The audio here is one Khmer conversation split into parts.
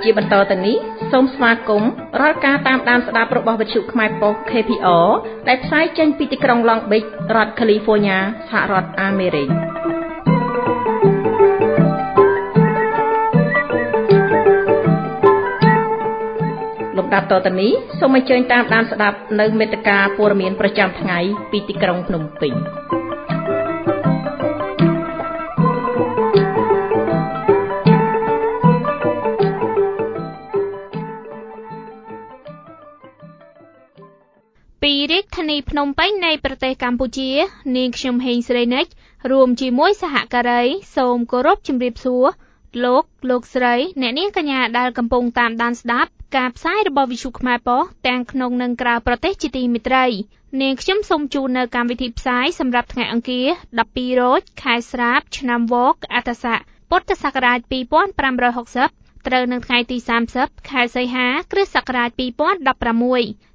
ជាបន្តទៅនេះសូមស្វាគមន៍រាល់ការតាមដានស្ដាប់របស់វិទ្យុខ្មែរប៉ុស្តិ៍ KPR ដែលផ្សាយចេញពីទីក្រុង Long Beach រដ្ឋ California សហរដ្ឋអាមេរិកលំដាប់តទៅនេះសូមអញ្ជើញតាមដានស្ដាប់នៅមេត្តាព័ត៌មានប្រចាំថ្ងៃពីទីក្រុងភ្នំពេញពីរាជធានីភ្នំពេញនៃប្រទេសកម្ពុជានាងខ្ញុំហេងស្រីនិចរួមជាមួយសហការីសូមគោរពជម្រាបសួរលោកស្រីអ្នកនាងកញ្ញាដែលកំពុងតាមដានស្ដាប់ការផ្សាយរបស់វិទ្យុខ្មែរប៉ុស្តិ៍ទាំងក្នុងនិងក្រៅប្រទេសជាទីមេត្រីនាងខ្ញុំសូមជូននៅកម្មវិធីផ្សាយសម្រាប់ថ្ងៃអង្គារ12រោចខែស្រាបឆ្នាំវកអត្តស័កពុទ្ធសករាជ2560ត្រូវនៅថ្ងៃទី30ខែសីហាគ្រិស្តសករាជ2016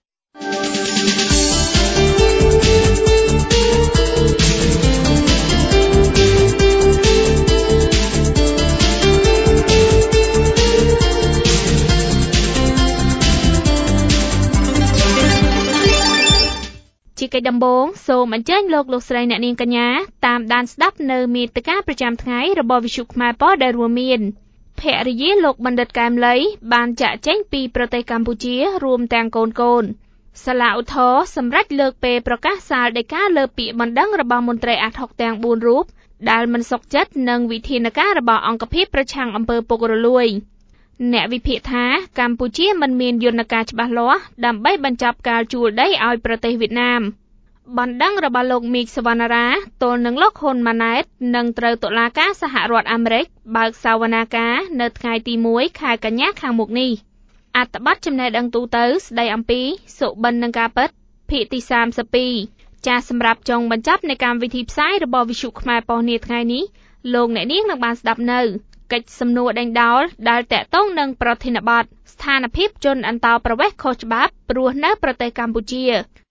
ជាកិច្ចដំបូងសូមអញ្ជើញលោកស្រីអ្នកនាងកញ្ញាតាមដានស្ដាប់នៅមាតិកាប្រចាំថ្ងៃរបស់វិទ្យុខ្មែរប៉ុស្តិ៍ដែលរួមមានភរិយាលោកបណ្ឌិតកែមលីបានចាក់ចេញពីប្រទេសកម្ពុជារួមទាំងកូនសាលាឧទ្ធរសម្រេចលើកពេលប្រកាសសាលដីកាលើពាក្យបណ្ដឹងរបស់មន្ត្រីអាត់ហុកទាំង4រូបដែលមិនសុខចិត្តនឹងវិធានការរបស់អង្គភាពប្រឆាំងអំពើពុករលួយអ្នកវិភាគថាកម្ពុជាមិនមានយន្តការច្បាស់លាស់ដើម្បីបញ្ចប់ការជួលដីឲ្យប្រទេសវៀតណាមបណ្ដឹងរបស់លោកមីកសវណ្ណារាទល់នឹងលោកហ៊ុនម៉ាណែតនឹងត្រូវតុលាការសហរដ្ឋអាមេរិកបើកសវនាការនៅថ្ងៃទី1ខែកញ្ញាខាងមុខនេះអត្ថបទចំណេះដឹងទូទៅស្ដីអំពីសុបិននឹងការពិតភាគទី32ចាសសម្រាប់ចុងបញ្ចប់នៃកម្មវិធីផ្សាយរបស់វិទ្យុខ្មែរប៉ុស្តិ៍នាថ្ងៃនេះលោកអ្នកនាងនឹងបានស្ដាប់នៅកិច្ចសំណួរដេញដោលដែលតាក់ទងនឹងប្រធានបទស្ថានភាពជនអន្តោប្រវេសន៍ខុសច្បាប់រស់នៅប្រទេសកម្ពុជា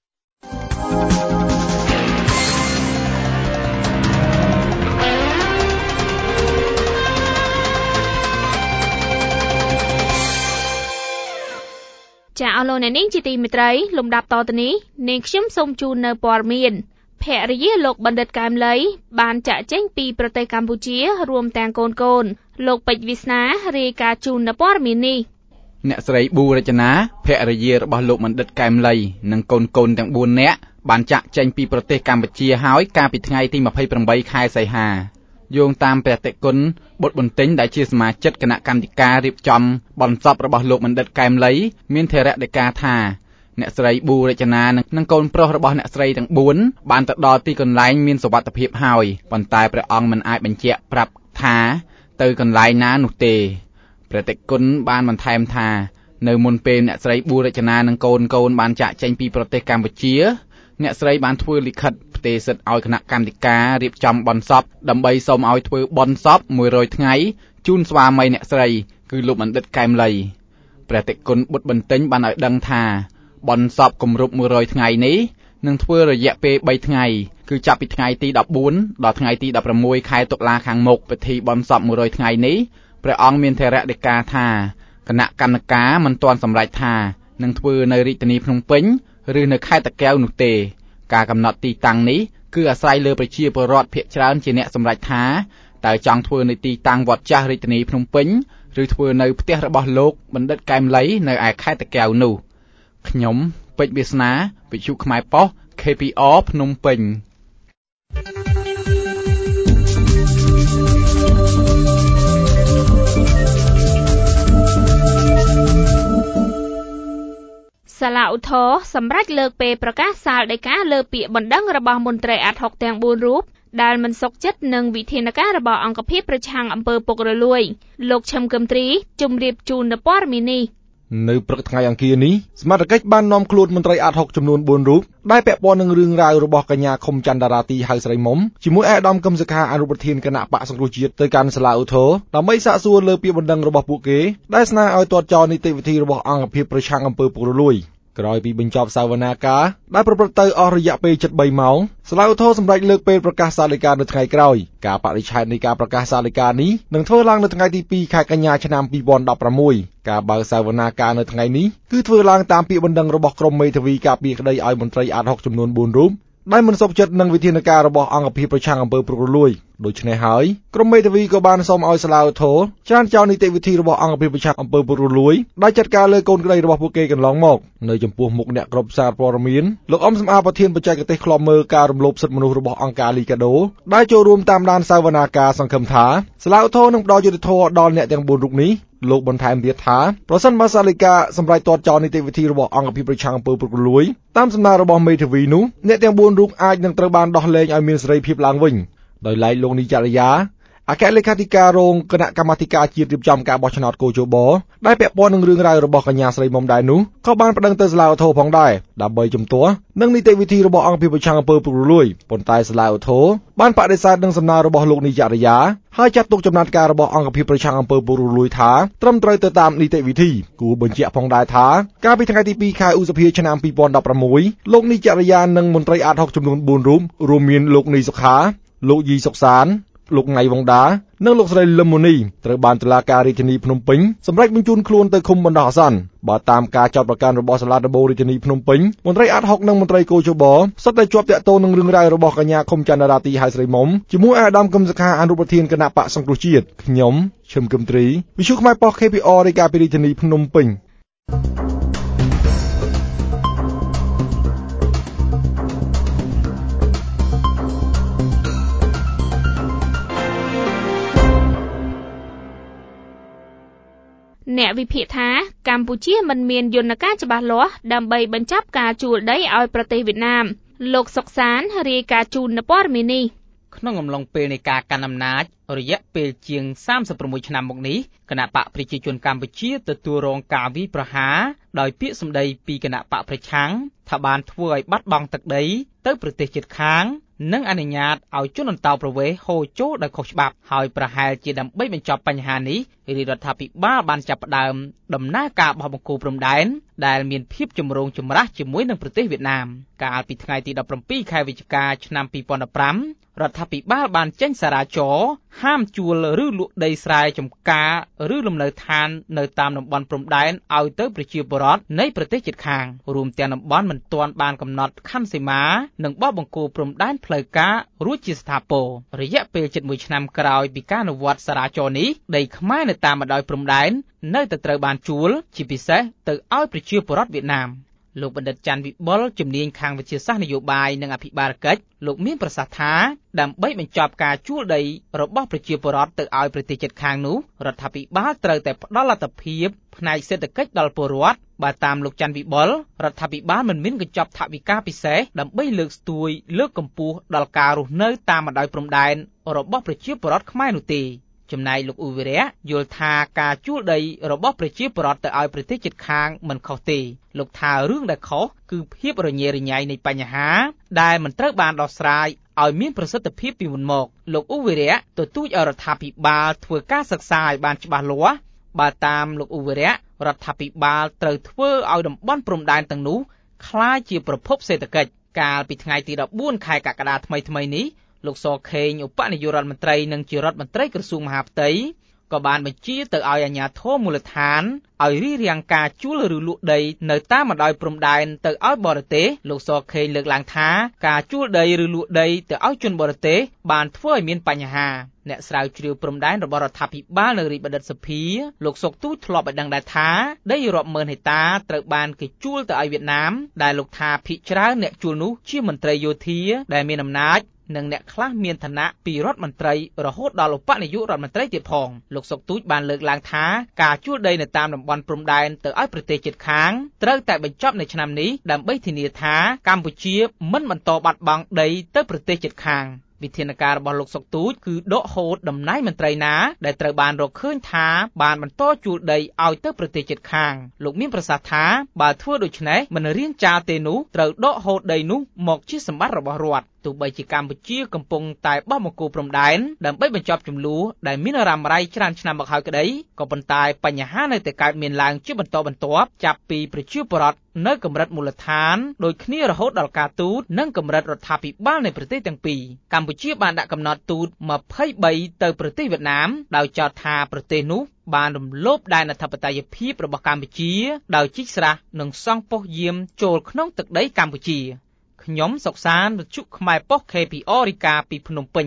ចាអស់លោកអ្នកនាងជាទីមេត្រីលំដាប់តទៅនេះនាងខ្ញុំសូមជូននៅព័ត៌មានភរិយាលោកបណ្ឌិតកែមលីបានចាក់ចេញពីប្រទេសកម្ពុជារួមទាំងកូនលោកពេជ្រវាសនារាយការណ៍ជូននៅព័ត៌មាននេះអ្នកស្រីប៊ូរចនាភរិយារបស់លោកបណ្ឌិតកែមលីនិងកូនទាំង4នាក់បានចាក់ចេញពីប្រទេសកម្ពុជាហើយកាលពីថ្ងៃទី28ខែសីហាយោងតាមព្រះតេគុណបុត្របន្ទិញដែលជាសមាជិកគណៈកម្មាធិការរៀបចំបន់សពរបស់លោកបណ្ឌិតកែមលីមានថេរដីកាថាអ្នកស្រីប៊ូរចនានិងកូនប្រុសរបស់អ្នកស្រីទាំង4បានទៅដល់ទីកន្លែងមានសុវត្ថិភាពហើយប៉ុន្តែព្រះអង្គមិនអាចបញ្ជាក់ប្រាប់ថាទៅកន្លែងណានោះទេព្រះតេគុណបានបន្ថែមថានៅមុនពេលអ្នកស្រីប៊ូរចនានិងកូនបានចាក់ចេញពីប្រទេសកម្ពុជាអ្នកស្រីបានធ្វើលិខិតផ្ទេរសិទ្ធិឲ្យគណៈកម្មាធិការរៀបចំបន់សពដើម្បីសូមឲ្យធ្វើបន់សព100ថ្ងៃជូនស្វាមីអ្នកស្រីគឺលោកបណ្ឌិតកែមលីព្រះតេគុណបុត្របន្ទិញបានឲ្យដឹងថាបន់សពគម្រប់100ថ្ងៃនេះនឹងធ្វើរយៈពេល3ថ្ងៃគឺចាប់ពីថ្ងៃទី14ដល់ថ្ងៃទី16ខែតុលាខាងមុខពិធីបន់សព100ថ្ងៃនេះព្រះអង្គមានថេរដីកាថាគណៈកម្មការមិនទាន់សម្រេចថានឹងធ្វើនៅរាជធានីភ្នំពេញឬនៅខេត្តតាកែវនោះទេការកំណត់ទីតាំងនេះគឺអាស្រ័យលើប្រជាពលរដ្ឋភាគច្រើនជាអ្នកសម្រេចថាតើចង់ធ្វើនៅទីតាំងវត្តចាស់រាជធានីភ្នំពេញឬធ្វើនៅផ្ទះរបស់លោកបណ្ឌិតកែមលីនៅឯខេត្តតាកែវនោះខ្ញុំពេជ្រវាសនាវិទ្យុខ្មែរប៉ុស្តិ៍ KPR ភ្នំពេញសាលាឧទ្ធរសម្រេចលើកពេលប្រកាសសាលដីកាលើពាក្យបណ្ដឹងរបស់មន្ត្រីអាត់ហុកទាំង4រូបដែលមិនសុខចិត្តនឹងវិធានការរបស់អង្គភាពប្រឆាំងអំពើពុករលួយលោកឈឹមកឹមទ្រីជម្រាបជូននៅព័ត៌មាននេះនៅព្រឹកថ្ងៃអង្គារនេះសមត្ថកិច្ចបាននាំខ្លួនមន្ត្រីអាត់ហុកចំនួន4រូបដែលពាក់ព័ន្ធនឹងរឿងរ៉ាវរបស់កញ្ញាខុមច័ន្ទតារាទីហៅស្រីមុំជាមួយឯកឧត្តមកឹមសុខាអនុប្រធានគណៈបក្សសង្គ្រោះជាតិទៅកាន់សាលាឧទ្ធរដើម្បីសាកសួរលើពាក្យបណ្ដឹងរបស់ពួកគេដែលស្នើឲ្យទាត់ចោលនីតិវិធីរបស់អង្គភាពប្រឆាំងអំពើពុករលួយក្រោយពីបញ្ចប់សវនាការដែលប្រព្រឹត្តទៅអស់រយៈពេល73ម៉ោងសាលាឧទ្ធរសម្រេចលើកពេលប្រកាសសាលដីកានៅថ្ងៃក្រោយការបរិច្ឆេទនៃការប្រកាសសាលដីកានេះនឹងធ្វើឡើងនៅថ្ងៃទី2ខែកញ្ញាឆ្នាំ2016ការបើកសវនាការនៅថ្ងៃនេះគឺធ្វើឡើងតាមពាក្យបណ្ដឹងរបស់ក្រុមមេធាវីការពារក្តីឲ្យមន្ត្រីអាត60ចំនួន4រូបដែលមិនសុខចិត្តនឹងវិធានការរបស់អង្គភាពប្រឆាំងអំពើពុករលួយដូច្នេះហើយក្រុមមេធាវីក៏បានសូមឲ្យសាលាឧទ្ធរច្រានចោលនីតិវិធីរបស់អង្គភាពប្រឆាំងអំពើពុករលួយដែលចាត់ការលើកូនក្តីរបស់ពួកគេកន្លងមកនៅចំពោះមុខអ្នកគ្រប់សារព័ត៌មានលោកអ៊ំសំអាប្រធានបច្ចេកទេសឃ្លាំមើលការរំលោភសិទ្ធិមនុស្សរបស់អង្គការលីកាដូដែលចូលរួមតាមដានសវនាការសង្ឃឹមថាសាលាឧទ្ធរនឹងផ្ដល់យុត្តិធម៌ដល់អ្នកទាំង4រូបនេះលោកបន្ថែមទៀតថាប្រសិនបើសាលដីកាសម្រេចទាត់ចោលនីតិវិធីរបស់អង្គភាពប្រឆាំងអំពើពុករលួយតាមសំណើរបស់មេធាវីនោះអ្នកទាំង4រូបអាចនឹងត្រូវបានដោះលែងឲ្យមានសេរីភាពឡើងវិញដោយឡែកលោកនីចរិយាអគ្គលេខាធិការរងគណៈកម្មាធិការជាតិរៀបចំការបោះឆ្នោតកោជបដែលពាក់ព័ន្ធនឹងរឿងរ៉ាវរបស់កញ្ញាស្រីមុំដែរនោះក៏បានប្តឹងទៅសាលាឧទ្ធរផងដែរដើម្បីជំទាស់នឹងនីតិវិធីរបស់អង្គភាពប្រឆាំងអំពើពុករលួយប៉ុន្តែសាលាឧទ្ធរបានបដិសេធនឹងសំណើរបស់លោកនីចរិយាហើយចាត់ទុកចំណាត់ការរបស់អង្គភាពប្រឆាំងអំពើពុករលួយថាត្រឹមត្រូវទៅតាមនីតិវិធីគួរបញ្ជាក់ផងដែរថាកាលពីថ្ងៃទី2ខែឧសភាឆ្នាំ2016លោកនីចរិយានិងមន្ត្រីអាត60ចំនួន4រូបរួមមានលោកនីសុខាលោកយីសុកសានលោកថ្ងៃវងដានិងលោកស្រីលឹមមុនីត្រូវបានតុលាការរាជធានីភ្នំពេញសម្រេចបញ្ជូនខ្លួនទៅឃុំបណ្ដោះអាសន្នបើតាមការចោទប្រកាន់របស់សាលាដំបូងរាជធានីភ្នំពេញមន្ត្រីអាត60និងមន្ត្រីកោជបសុទ្ធតែជាប់តាក់ទងនឹងរឿងរ៉ាវរបស់កញ្ញាខុមចន្ទរាទីហៅស្រីមុំជាមួយអាដាមកឹមសុខាអនុប្រធានគណៈបកសង្គ្រោះជាតិខ្ញុំឈឹមគឹមត្រីវិទ្យុខ្មែរប៉ុស្តិ៍ KPR រាយការណ៍ពីរាជធានីភ្នំពេញអ្នកវិភាគថាកម្ពុជាមិនមានយន្តការច្បាស់លាស់ដើម្បីបញ្ចប់ការជួលដីឲ្យប្រទេសវៀតណាមលោកសុកសានរាយការណ៍ជូននៅព័ត៌មាននេះក្នុងអំឡុងពេលនៃការកាន់អំណាចរយៈពេលជាង36ឆ្នាំមកនេះគណៈបកប្រជាជនកម្ពុជាទទួលរងការវាយប្រហារដោយពាក្យសម្ដីពីគណៈបកប្រឆាំងថាបានធ្វើឲ្យបាត់បង់ទឹកដីទៅប្រទេសជិតខាងនិងអនុញ្ញាតឲ្យជនអន្តោប្រវេសន៍ហូរចូលដោយខុសច្បាប់ហើយប្រហែលជាដើម្បីបញ្ចប់បញ្ហានេះរាជរដ្ឋាភិបាលបានចាប់ផ្ដើមដំណើរការបោះបង្គោលព្រំដែនដែលមានភាពចម្រូងចម្រាសជាមួយនឹងប្រទេសវៀតណាមកាលពីថ្ងៃទី17ខែវិច្ឆិកាឆ្នាំ2015រដ្ឋាភិបាលបានចេញសារចរណ៍ហាមជួលឬលក់ដីស្រែចម្ការឬលំនៅឋាននៅតាមតំបន់ព្រំដែនឲ្យទៅប្រជាពលរដ្ឋនៃប្រទេសជិតខាងរួមទាំងតំបន់មិនទាន់បានកំណត់ខណ្ឌសីមានិងបោះបង្គោលព្រំដែនផ្លូវការរួចជាស្ថាពររយៈពេលជិត1ឆ្នាំក្រោយពីការអនុវត្តសារចរណ៍នេះដីខ្មែរនៅតាមបណ្ដោយព្រំដែននៅតែត្រូវបានជួលជាពិសេសទៅឲ្យប្រជាពលរដ្ឋវៀតណាមលោកបណ្ឌិតច័ន្ទវិបុលជំនាញខាងវិទ្យាសាស្ត្រនយោបាយនិងអភិបាលកិច្ចលោកមានប្រសាសន៍ថាដើម្បីបញ្ចប់ការជួលដីរបស់ប្រជាពលរដ្ឋទៅឲ្យប្រទេសជិតខាងនោះរដ្ឋាភិបាលត្រូវតែផ្ដល់លទ្ធភាពផ្នែកសេដ្ឋកិច្ចដល់ពលរដ្ឋបើតាមលោកច័ន្ទវិបុលរដ្ឋាភិបាលមិនមានកញ្ចប់ថវិកាពិសេសដើម្បីលើកស្ទួយលើកកម្ពស់ដល់ការរស់នៅតាមបណ្ដោយព្រំដែនរបស់ប្រជាពលរដ្ឋខ្មែរនោះទេចំណែកលោកអ៊ូវីរៈយល់ថាការជួលដីរបស់ប្រជាពលរដ្ឋទៅឲ្យប្រទេសជិតខាងមិនខុសទេលោកថារឿងដែលខុសគឺភាពរញ៉េរញ៉ៃនៃបញ្ហាដែលមិនត្រូវបានដោះស្រាយឲ្យមានប្រសិទ្ធភាពពីមុនមកលោកអ៊ូវីរៈទទូចឲ្យរដ្ឋាភិបាលធ្វើការសិក្សាឲ្យបានច្បាស់លាស់បើតាមលោកអ៊ូវីរៈរដ្ឋាភិបាលត្រូវធ្វើឲ្យតំបន់ព្រំដែនទាំងនោះក្លាយជាប្រភពសេដ្ឋកិច្ចកាលពីថ្ងៃទី14ខែកក្កដាថ្មីនេះលោកសខេងឧបនាយករដ្ឋមន្ត្រីនិងជារដ្ឋមន្ត្រីក្រសួងមហាផ្ទៃក៏បានបញ្ជាទៅឲ្យអាជ្ញាធរមូលដ្ឋានឲ្យរៀបរៀងការជួលឬលក់ដីនៅតាមបណ្ដោយព្រំដែនទៅឲ្យបរទេសលោកសខេងលើកឡើងថាការជួលដីឬលក់ដីទៅឲ្យជនបរទេសបានធ្វើឲ្យមានបញ្ហាអ្នកស្រាវជ្រាវព្រំដែនរបស់រដ្ឋាភិបាលនៅរាជបណ្ឌិតសភាលោកសុកទូចធ្លាប់ឲ្យដឹងដែរថាដីរាប់ម៉ឺនហិកតាត្រូវបានគេជួលទៅឲ្យវៀតណាមដែលលោកថាភាគច្រើនអ្នកជួលនោះជាមន្ត្រីយោធាដែលមានអំណាចនិងអ្នកខ្លះមានឋានៈពីរដ្ឋមន្ត្រីរហូតដល់ឧបនាយករដ្ឋមន្ត្រីទៀតផងលោកសុកទូចបានលើកឡើងថាការជួលដីនៅតាមតំបន់ព្រំដែនទៅឲ្យប្រទេសជិតខាងត្រូវតែបញ្ចប់នៅឆ្នាំនេះដើម្បីធានាថាកម្ពុជាមិនបន្តបាត់បង់ដីទៅប្រទេសជិតខាងវិធានការរបស់លោកសុកទូចគឺដកហូតតំណែងមន្ត្រីណាដែលត្រូវបានរកឃើញថាបានបន្តជួលដីឲ្យទៅប្រទេសជិតខាងលោកមានប្រសាសន៍ថាបើធ្វើដូច្នេះមិនរៀងចាលទេនោះត្រូវដកហូតដីនោះមកជាសម្បត្តិរបស់រដ្ឋទទោះបីជាកម្ពុជាកំពុងតែបោះបង្គោលព្រំដែនដើម្បីបញ្ចប់ជម្លោះដែលមានរ៉ាំរ៉ៃច្រើនឆ្នាំមកហើយក្តីក៏ប៉ុន្តែបញ្ហានៅតែកើតមានឡើងជាបន្តបន្ទាប់ចាប់ពីប្រជាពលរដ្ឋនៅកម្រិតមូលដ្ឋានដូចគ្នារហូតដល់ការទូតនិងកម្រិតរដ្ឋាភិបាលនៃប្រទេសទាំងពីរកម្ពុជាបានដាក់កំណត់ទូត23ទៅប្រទេសវៀតណាមដោយចោទថាប្រទេសនោះបានរំលោភដែនអធិបតេយ្យភាពរបស់កម្ពុជាដោយជីកស្រះនិងសង់ប៉ុស្តិ៍យាមចូលក្នុងទឹកដីកម្ពុជាខ្ញុំសុកសានវិទ្យុខ្មែរប៉ុស្តិ៍ KPR រាយការណ៍ពីភ្នំពេញ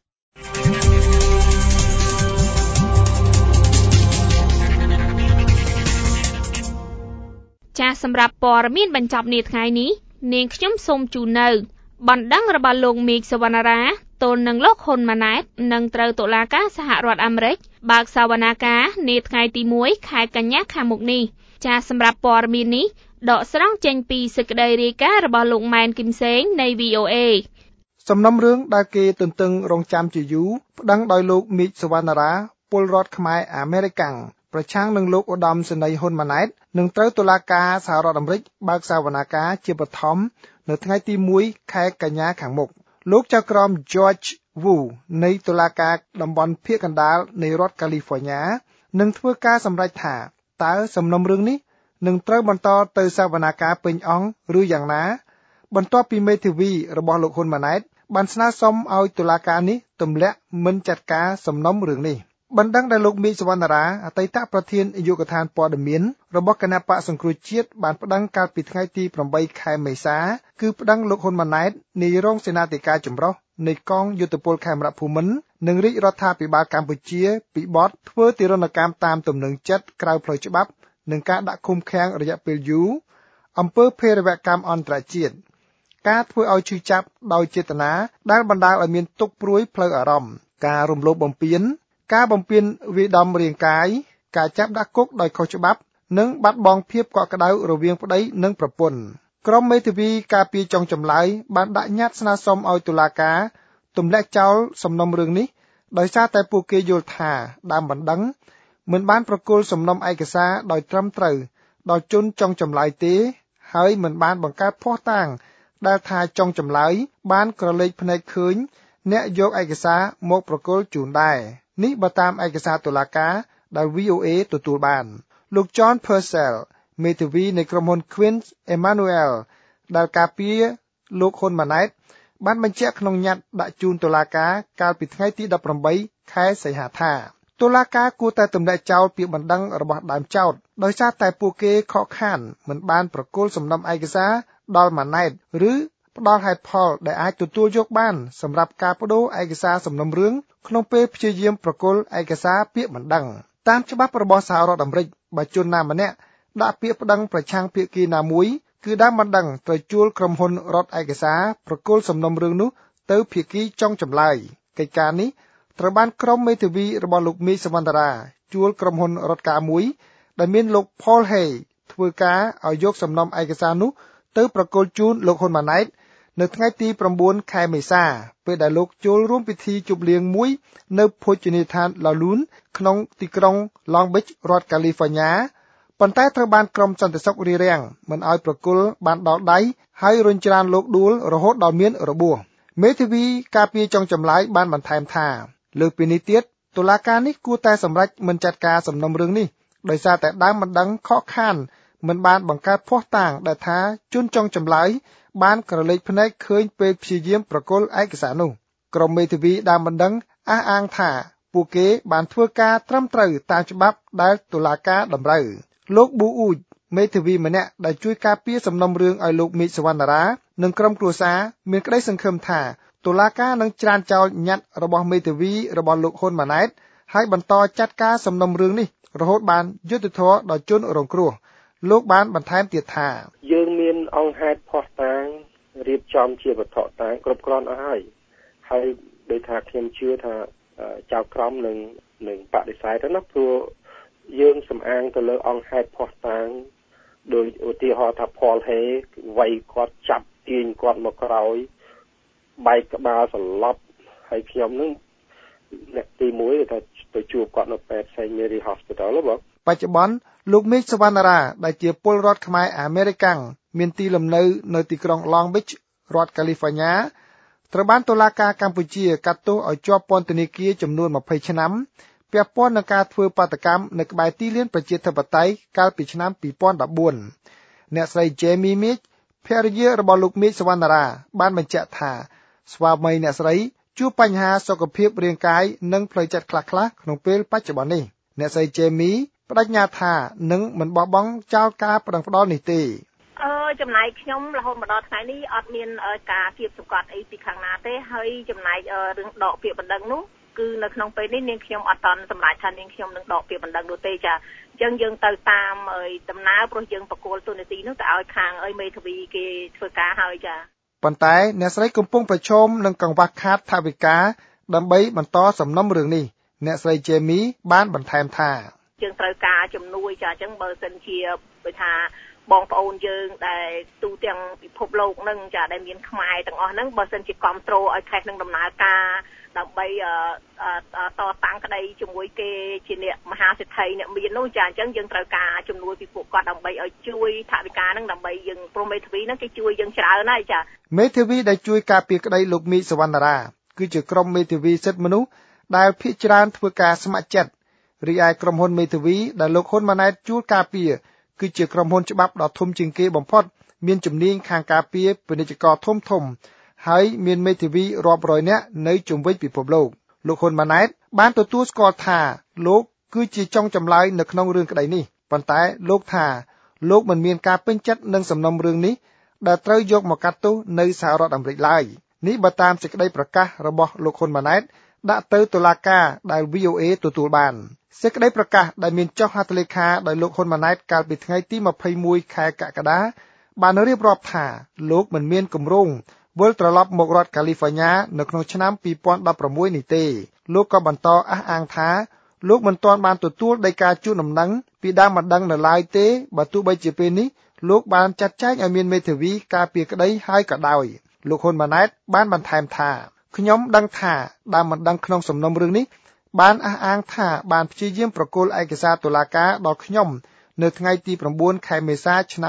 ចាសសម្រាប់ព័ត៌មានបញ្ចប់នាថ្ងៃនេះនាងខ្ញុំសូមជូននៅបណ្ដឹងរបស់លោកមីក សវណ្ណារាទល់នឹងលោកហ៊ុនម៉ាណែតនឹងត្រូវតុលាការសហរដ្ឋអាមេរិកបើកសវនាការនាថ្ងៃទី1ខែកញ្ញាខាងមុខនេះចាសសម្រាប់ព័ត៌មាននេះដកស្រង់ចេញពីសេចក្តីរាយការណ៍របស់លោកម៉ែនគឹមសេងនៃ VOA សំណុំរឿងដែលគេទន្ទឹងរង់ចាំជាយូរប្តឹងដោយលោកមីក សវណ្ណារាពលរដ្ឋខ្មែរអាមេរិកាំងប្រឆាំងនឹងលោកឧត្តមសេនីយ៍ហ៊ុនម៉ាណែតនឹងត្រូវតុលាការសហរដ្ឋអាមេរិកបើកសវនាការជាបឋមនៅថ្ងៃទី1ខែកញ្ញាខាងមុខលោកចៅក្រម George Wu នៃតុលាការតំបន់ភាគកណ្ដាលនៃរដ្ឋកាលីហ្វ័រញ៉ានឹងធ្វើការសម្រេចថាតើសំណុំរឿងនេះនឹងត្រូវបន្តទៅសវនាការពេញអង្គឬយ៉ាងណាបន្ទាប់ពីមេធាវីរបស់លោកហ៊ុនម៉ាណែតបានស្នើសុំឲ្យតុលាការនេះទម្លាក់មិនចាត់ការសំណុំរឿងនេះបណ្ដឹងដែលលោកមីក សវណ្ណារាអតីតប្រធាននាយកដ្ឋានព័ត៌មានរបស់គណៈបកសង្គ្រោះជាតិបានប្តឹងកាលពីថ្ងៃទី8ខែមេសាគឺប្តឹងលោកហ៊ុនម៉ាណែតនាយរងសេនាធិការចម្រុះនៃកងយុទ្ធពលខេមរភូមិន្ទនិងរាជរដ្ឋាភិបាលកម្ពុជាពីបទធ្វើទារុណកម្មតាមទំនឹងចិត្តក្រៅផ្លូវច្បាប់និងការដាក់ឃុំឃាំងរយៈពេលយូរអំពើភេរវកម្មអន្តរជាតិការធ្វើឲ្យឈឺចាប់ដោយចេតនាដែលបណ្ដាលឲ្យមានទុក្ខព្រួយផ្លូវអារម្មណ៍ការរំលោភបំពានការបំពានវាយដំរាងកាយការចាប់ដាក់គុកដោយខុសច្បាប់និងបាត់បង់ភាពកក់ក្ដៅរវាងប្តីនិងប្រពន្ធក្រុមមេធាវីការពារចុងចម្លើយបានដាក់ញត្តិស្នើសុំឲ្យតុលាការទម្លាក់ចោលសំណុំរឿងនេះដោយសារតែពួកគេយល់ថាដើមបណ្ដឹងមិនបានប្រគល់សំណុំឯកសារដោយត្រឹមត្រូវដល់ជនចុងចម្លើយទេហើយមិនបានបង្កើតភស្តុតាងដែលថាចុងចម្លើយបានក្រឡេកភ្នែកឃើញអ្នកយកឯកសារមកប្រគល់ជូនដែរនេះបើតាមឯកសារតុលាការដែល VOA ទទួលបានលោក John Purcell មេធាវីនៃក្រុមហ៊ុន Quinn Emanuel ដែលការពារលោកហ៊ុនម៉ាណែតបានបញ្ជាក់ក្នុងញត្តិដាក់ជូនតុលាការកាលពីថ្ងៃទី18ខែសីហាថាតុលាការគួរតែទម្លាក់ចោលពាក្យបណ្ដឹងរបស់ដើមចោទដោយសារតែពួកគេខកខានមិនបានប្រគល់សំណុំឯកសារដល់ម៉ាណែតឬផ្ដល់ហេតុផលដែលអាចទទួលយកបានសម្រាប់ការបដូរឯកសារសំណុំរឿងក្នុងពេលព្យាយាមប្រគល់ឯកសារពាក្យបណ្ដឹងតាមច្បាប់របស់សហរដ្ឋអាមេរិកបើជនណាម្នាក់ដាក់ពាក្យប្តឹងប្រឆាំងភាគីណាមួយគឺដើមបណ្ដឹងត្រូវជួលក្រុមហ៊ុនរដ្ឋឯកសារប្រគល់សំណុំរឿងនោះទៅភាគីចុងចម្លើយកិច្ចការនេះត្រូវបានក្រុមមេធាវីរបស់លោកមីក សវណ្ណារាជួលក្រុមហ៊ុនរដ្ឋការមួយដែលមានលោក Paul Hay ធ្វើការឲ្យយកសំណុំឯកសារនោះទៅប្រគល់ជូនលោកហ៊ុនម៉ាណែតនៅថ្ងៃទី9ខែមេសាពេលដែលលោកចូលរួមពិធីជប់លៀងមួយនៅភោជនីយដ្ឋាន La Lune ក្នុងទីក្រុង Long Beach រដ្ឋកាលីហ្វ័រញ៉ាប៉ុន្តែត្រូវបានក្រុមសន្តិសុខរារាំងមិនឲ្យប្រគល់បានដល់ដៃហើយរុញច្រានលោកដួលរហូតដល់មានរបួសមេធាវីការពារចុងចម្លើយបានបន្ថែមថាលើពីនេះទៀតតុលាការនេះគួរតែសម្រេចមិនចាត់ការសំណុំរឿងនេះដោយសារតែដើមបណ្ដឹងខកខានមិនបានបង្កើតភស្តុតាងដែលថាជនចុងចម្លើយបានក្រឡេកភ្នែកឃើញពេលព្យាយាមប្រគល់ឯកសារនោះក្រុមមេធាវីដើមបណ្ដឹងអះអាងថាពួកគេបានធ្វើការត្រឹមត្រូវតាមច្បាប់ដែលតុលាការតម្រូវលោកប៊ូអ៊ូចមេធាវីម្នាក់ដែលជួយការពារសំណុំរឿងឲ្យលោកមីក សវណ្ណារានិងក្រុមគ្រួសារមានក្តីសង្ឃឹមថាតុលាការនឹងច្រានចោលញត្តិរបស់មេធាវីរបស់លោកហ៊ុនម៉ាណែតហើយបន្តចាត់ការសំណុំរឿងនេះរហូតបានយុត្តិធម៌ដល់ជនរងគ្រោះលោកបានបន្ថែមទៀតថាយើងមានអង្គហេតុភស្តុតាងរៀបចំជាវត្ថុតាងគ្រប់គ្រាន់អស់ហើយដោយថាខ្ញុំជឿថាចៅក្រមនឹងបដិសេធទៅណាព្រោះយើងសំអាងទៅលើអង្គហេតុភស្តុតាងដោយឧទាហរណ៍ថា Paul Hay វាយគាត់ចាប់ទាញគាត់មកក្រោយបែកក្បាលសន្លប់ហើយខ្ញុំនឹងអ្នកទី1ថាទៅជួបគាត់នៅពេទ្យ Saint Mary Hospital បងបច្ចុប្បន្នលោកមីក សវណ្ណារាដែលជាពលរដ្ឋខ្មែរអាមេរិកាំងមានទីលំនៅនៅទីក្រុង Long Beach រដ្ឋកាលីហ្វ័រញ៉ាត្រូវបានតុលាការកម្ពុជាកាត់ទោសឲ្យជាប់ពន្ធនាគារចំនួន20ឆ្នាំពាក់ព័ន្ធនឹងការធ្វើបាតកម្មនៅក្បែរទីលានប្រជាធិបតេយ្យកាលពីឆ្នាំ2014អ្នកស្រី Jamie Meach ភរិយារបស់លោកមេឃ សវណ្ណារាបានបញ្ជាក់ថាស្វាមីអ្នកស្រីជួបបញ្ហាសុខភាពរាងកាយនិងផ្លូវចិត្តខ្លះៗក្នុងពេលបច្ចុប្បន្ននេះអ្នកស្រី Jamie បដិញ្ញាថានឹងមិនបោះបង់ចោលការប្តឹងផ្តល់នេះទេចំណែកខ្ញុំរហូតមកដល់ថ្ងៃនេះអត់មានការគៀបសង្កត់អីពីខាងណាទេហើយចំណែករឿងដកពាក្យបណ្ដឹងនោះគឺនៅក្នុងពេលនេះនាងខ្ញុំអត់តន់សម្រេចថានាងខ្ញុំនឹងដកពាក្យបណ្ដឹងនោះទេចាអញ្ចឹងយើងទៅតាមដំណើរព្រោះយើងបកគោលទូនាទីនោះទៅឲ្យខាងមេធាវីគេធ្វើការហើយចាប៉ុន្តែអ្នកស្រីកំពុងប្រឈមនឹងកង្វះខាតថវិកាដើម្បីបន្តសំណុំរឿងនេះអ្នកស្រី Jamie បានបន្ថែមថាយើងត្រូវការជំនួយចាអញ្ចឹងបើសិនជាបើថាបងប្អូនយើងដែលទូទាំងពិភពលោកនឹងចាដែលមានខ្មែរទាំងអស់ហ្នឹងបើសិនជាគ្រប់គ្រងឲ្យខេត្តនឹងដំណើរការដើម្បីតតាំងក្តីជាមួយគេជាអ្នកមហាសេដ្ឋីអ្នកមាននោះចាអញ្ចឹងយើងត្រូវការជំនួយពីពួកគាត់ដើម្បីឲ្យជួយថវិកាហ្នឹងដើម្បីយើងព្រមមេធាវីហ្នឹងគេជួយយើងច្រើនហើយចាមេធាវីដែលជួយការពារក្តីលោកមី សវណ្ណារាគឺជាក្រុមមេធាវីសិទ្ធិមនុស្សដែលភាគច្រើនធ្វើការស្ម័គ្រចិត្តរីឯក្រុមហ៊ុនមេធាវីដែលលោកហ៊ុនម៉ាណែតជួលការពារគឺជាក្រុមហ៊ុនច្បាប់ដ៏ធំជាងគេបំផុតមានជំនាញខាងការពារពាណិជ្ជករធំហើយមានមេធាវីរាប់រយនាក់នៅជុំវិញពិភពលោកលោកហ៊ុនម៉ាណែតបានទទួលស្គាល់ថាលោកគឺជាចុងចម្លើយនៅក្នុងរឿងក្តីនេះប៉ុន្តែលោកថាលោកមិនមានការពេញចិត្តនឹងសំណុំរឿងនេះដែលត្រូវយកមកកាត់ទោសនៅសហរដ្ឋអាមេរិកឡើយនេះបើតាមសេចក្តីប្រកាសរបស់លោកហ៊ុនម៉ាណែតដាក់ទៅតុលាការដែល VOA ទទួលបានសេចក្តីប្រកាសដែលមានចុះហត្ថលេខាដោយលោកហ៊ុនម៉ាណែតកាលពីថ្ងៃទី21ខែកក្កដាបានរៀបរាប់ថាលោកមិនមានគម្រោងវិលត្រឡប់មករដ្ឋកាលីហ្វ័រញ៉ានៅក្នុងឆ្នាំ2016នេះទេលោកក៏បន្តអះអាងថាលោកមិនទាន់បានទទួលដីកាជូនដំណឹងពីដើមម្ដងនៅឡើយទេបើទោះបីជាពេលនេះលោកបានចាត់ចែងឲ្យមានមេធាវីការពារក្តីហើយក៏ដោយលោកហ៊ុនម៉ាណែតបានបន្ថែមថាខ្ញុំដឹងថាដើមម្ដងក្នុងសំណុំរឿងនេះបានអះអាងថាបានព្យាយាមប្រគល់ឯកសារតុលាការដល់ខ្ញុំនៅថ្ងៃទី9ខែមេសាឆ្នាំ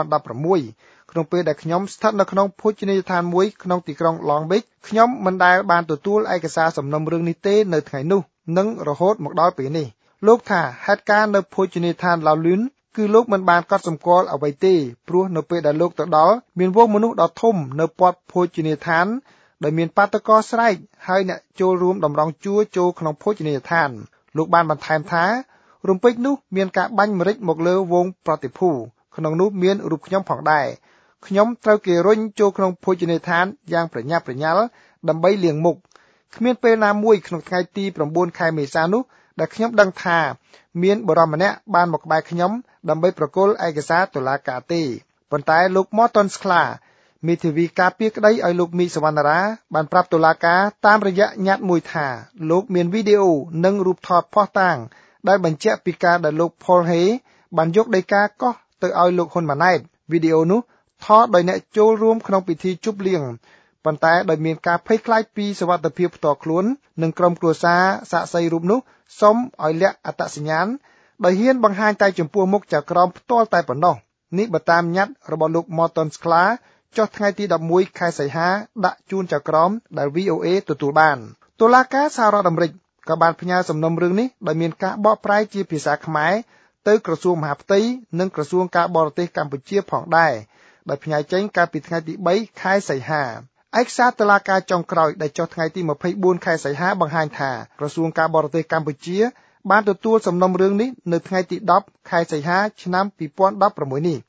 2016ក្នុងពេលដែលខ្ញុំស្ថិតនៅក្នុងភោជនីយដ្ឋានមួយក្នុងទីក្រុង Long Beach ខ្ញុំមិនដែលបានទទួលឯកសារសំណុំរឿងនេះទេនៅថ្ងៃនោះនិងរហូតមកដល់ពេលនេះលោកថាហេតុការណ៍នៅភោជនីយដ្ឋាន La Lune គឺលោកមិនបានកត់សម្គាល់អ្វីទេព្រោះនៅពេលដែលលោកទៅដល់មានវងមនុស្សដ៏ធំនៅព័ទ្ធភោជនីយដ្ឋានដែលមានបាតុករស្រែកហើយអ្នកចូលរួមតម្រង់ជួរចូលក្នុងភោជនីយដ្ឋានលោកបានបន្ថែមថារំពេចនោះមានការបាញ់ម្រេចមកលើវងប្រតិភូក្នុងនោះមានរូបខ្ញុំផងដែរខ្ញុំត្រូវគេរុញចូលក្នុងភោជនីយដ្ឋានយ៉ាងប្រញាប់ប្រញាល់ដើម្បីលាងមុខគ្មានពេលណាមួយក្នុងថ្ងៃទី9ខែមេសានោះដែលខ្ញុំដឹងថាមានបរិមម្នាក់បានមកក្បែរខ្ញុំដើម្បីប្រគល់ឯកសារតុលាការទេប៉ុន្តែលោក Morton Sklar មេធាវីការពារក្តីឲ្យលោកមីសវណ្ណារាបានប្រាប់តុលាការតាមរយៈញត្តិមួយថាលោកមានវីដេអូនិងរូបថតភស្តុតាងដែលបញ្ជាក់ពីការដែលលោក Paul Hay បានយកដីកាកោះទៅឲ្យលោកហ៊ុនម៉ាណែតវីដេអូនោះថតដោយអ្នកចូលរួមក្នុងពិធីជប់លៀងប៉ុន្តែដោយមានការភ័យខ្លាចពីសុវត្ថិភាពផ្ទាល់ខ្លួននិងក្រុមគ្រួសារសាក្សីរូបនោះសូមឲ្យលាក់អត្តសញ្ញាណដោយហ៊ានបង្ហាញតែចំពោះមុខចៅក្រមផ្ទាល់តែប៉ុណ្ណោះនេះបើតាមញត្តិរបស់លោក Morton Sklar ចុះថ្ងៃទី11ខែសីហាដាក់ជូនចៅក្រមដែល VOA ទទួលបានតុលាការសហរដ្ឋអាមេរិកក៏បានផ្ញើសំណុំរឿងនេះដោយមានការបកប្រែជាភាសាខ្មែរទៅក្រសួងមហាផ្ទៃនិងក្រសួងការបរទេសកម្ពុជាផងដែរដោយផ្ញើចេញកាលពីថ្ងៃទី3ខែសីហាឯកសារតុលាការចុងក្រោយដែលចុះថ្ងៃទី24ខែសីហាបង្ហាញថាក្រសួងការបរទេសកម្ពុជាបានទទួលសំណុំរឿងនេះនៅថ្ងៃទី10ខែសីហាឆ្នាំ2016នេះ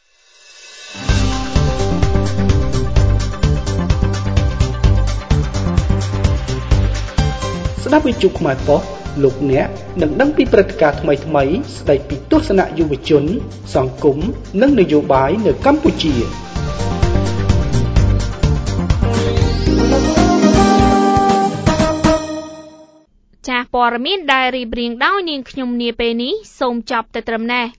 ស្ដាប់វិទ្យុខ្មែរប៉ុស្តិ៍លោកអ្នកនឹងដឹងពីព្រឹត្តិការណ៍ថ្មីៗស្ដីពីទស្សនៈយុវជនសង្គមនិងនយោបាយនៅកម្ពុជាចាស់ព័ត៌មានដែលរៀបរៀងដោយនាងខ្ញុំនាពេលនេះសូមចប់តែត្រឹមនេះ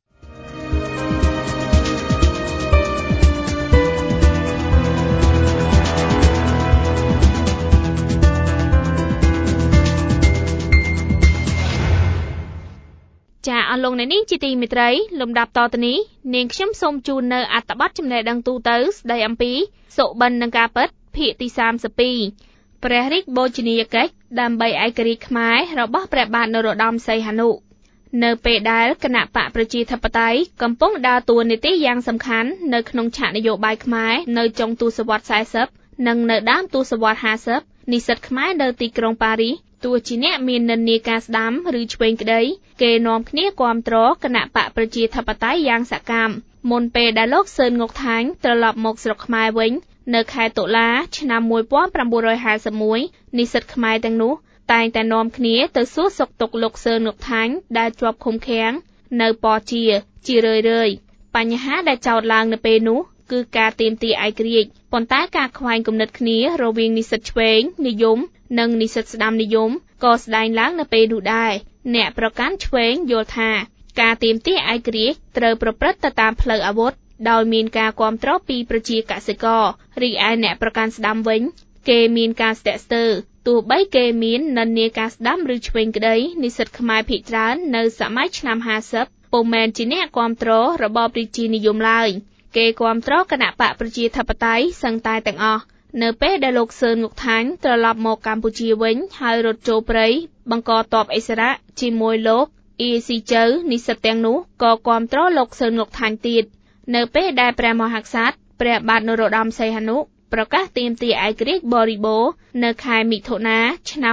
ចាអស់លោកអ្នកនាងជាទីមេត្រីលំដាប់តទៅនេះនាងខ្ញុំសូមជូននៅអត្ថបទចំណេះដឹងទូទៅស្ដីអំពីសុបិននិងការពិតភាគទី32ព្រះរាជបូជនីយកិច្ចដើម្បីឯករាជ្យខ្មែររបស់ព្រះបាទនរោត្តមសីហនុនៅពេលដែលគណៈបកប្រជាធិបតេយ្យកំពុងដើរតួនាទីយ៉ាងសំខាន់នៅក្នុងឆាកនយោបាយខ្មែរនៅចុងទសវត្សរ៍40និងនៅដើមទសវត្សរ៍50និស្សិតខ្មែរនៅទីក្រុងប៉ារីសទោះជាអ្នកមាននិន្នាការស្ដាំឬឆ្វេងក្តីគេនាំគ្នាគាំទ្រគណៈបកប្រជាធិបតេយ្យយ៉ាងសកម្មមុនពេលដែលលោកសឿន ង៉ុកថាញ់ត្រឡប់មកស្រុកខ្មែរវិញនៅខែតុលាឆ្នាំ1951និស្សិតខ្មែរទាំងនោះតែងតែនាំគ្នាទៅសួរសុខទុក្ខលោកសឿន ង៉ុកថាញ់ដែលជាប់ឃុំឃាំងនៅពរជារឿយៗបញ្ហាដែលចោទឡើងនៅពេលនោះគឺការទាមទារឯករាជ្យប៉ុន្តែការខ្វែងគំនិតគ្នារវាងនិស្សិតឆ្វេងនិយមនិងនិស្សិតស្ដាំនិយមក៏ស្ដែងឡើងនៅពេលនោះដែរអ្នកប្រកាន់ឆ្វេងយល់ថាការទាមទារឯករាជ្យត្រូវប្រព្រឹត្តទៅតាមផ្លូវអាវុធដោយមានការគាំទ្រពីប្រជាកសិកររីឯអ្នកប្រកាន់ស្ដាំវិញគេមានការស្ទាក់ស្ទើរទោះបីគេមាននិន្នាការស្ដាំឬឆ្វេងក្តីនិស្សិតខ្មែរភាគច្រើននៅសម័យឆ្នាំ50ពុំមែនជាអ្នកគាំទ្ររបបរាជានិយមឡើយគេគាំទ្រគណៈបកប្រជាធិបតេយ្យសឹងតែទាំងអស់នៅពេលដែលលោកសឿន ង៉ុកថាញ់ត្រឡប់មកកម្ពុជាវិញហើយរត់ចូលព្រៃបង្កទ័ពឥស្សរៈជាមួយលោកអ៊ីស៊ីជើនិស្សិតទាំងនោះក៏គាំទ្រលោកសឿន ង៉ុកថាញ់ទៀតនៅពេលដែលព្រះមហាក្សត្រព្រះបាទនរោត្តមសីហនុប្រកាសទាមទារឯករាជ្យបរិបូរណ៍នៅខែមិថុនាឆ្នាំ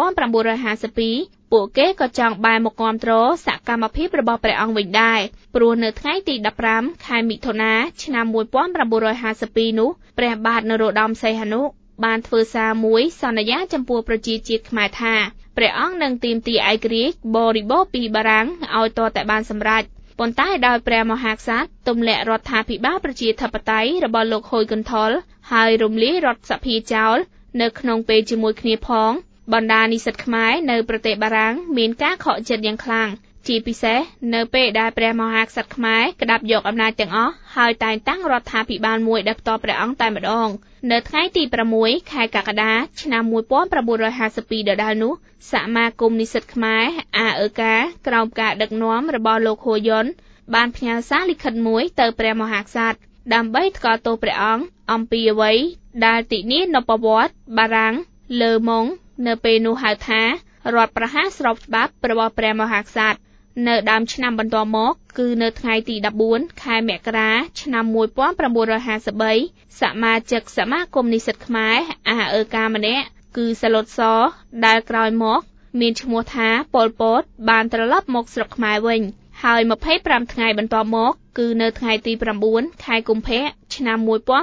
1952ពួកគេក៏ចង់បែរមកគាំទ្រសកម្មភាពរបស់ព្រះអង្គវិញដែរព្រោះនៅថ្ងៃទី15ខែមិថុនាឆ្នាំ1952នោះព្រះបាទនរោត្តមសីហនុបានធ្វើសារមួយសន្យាចំពោះប្រជាជាតិខ្មែរថាព្រះអង្គនឹងទាមទារឯករាជ្យបរិបូរណ៍ពីបារាំងឲ្យទាល់តែបានសម្រេចប៉ុន្តែដោយព្រះមហាក្សត្រទម្លាក់រដ្ឋាភិបាលប្រជាធិបតេយ្យរបស់លោកហ៊ុយគន្ធលហើយរំលាយរដ្ឋសភាចោលនៅក្នុងពេលជាមួយគ្នាផងបណ្ដានិស្សិតខ្មែរនៅប្រទេសបារាំងមានការខកចិត្តយ៉ាងខ្លាំងជាពិសេសនៅពេលដែលព្រះមហាក្សត្រខ្មែរក្តាប់យកអំណាចទាំងអស់ហើយតែងតាំងរដ្ឋាភិបាលមួយដែលផ្ទាល់ព្រះអង្គតែម្ដងនៅថ្ងៃទី6ខែកក្កដាឆ្នាំ1952ដដែលនោះសមាគមនិស្សិតខ្មែរ AEK ក្រោមការដឹកនាំរបស់លោកហ៊ូយុនបានផ្ញើសារលិខិតមួយទៅព្រះមហាក្សត្រដើម្បីថ្កោលទោសព្រះអង្គអំពីអ្វីដែលទិនានុប្បវត្តិបារាំងលើម៉ុងនៅពេលនោះហៅថារដ្ឋប្រហារស្របច្បាប់របស់ព្រះមហាក្សត្រនៅដើមឆ្នាំបន្ទាប់មកគឺនៅថ្ងៃទី14ខែមករាឆ្នាំ1953សមាជិកសមាគមនិស្សិតខ្មែរ AEK ម្នាក់គឺសាឡុតសដែលក្រោយមកមានឈ្មោះថាប៉ុលពតបានត្រឡប់មកស្រុកខ្មែរវិញហើយ25ថ្ងៃបន្ទាប់មកគឺនៅថ្ងៃទី9ខែកុម្ភៈឆ្នាំ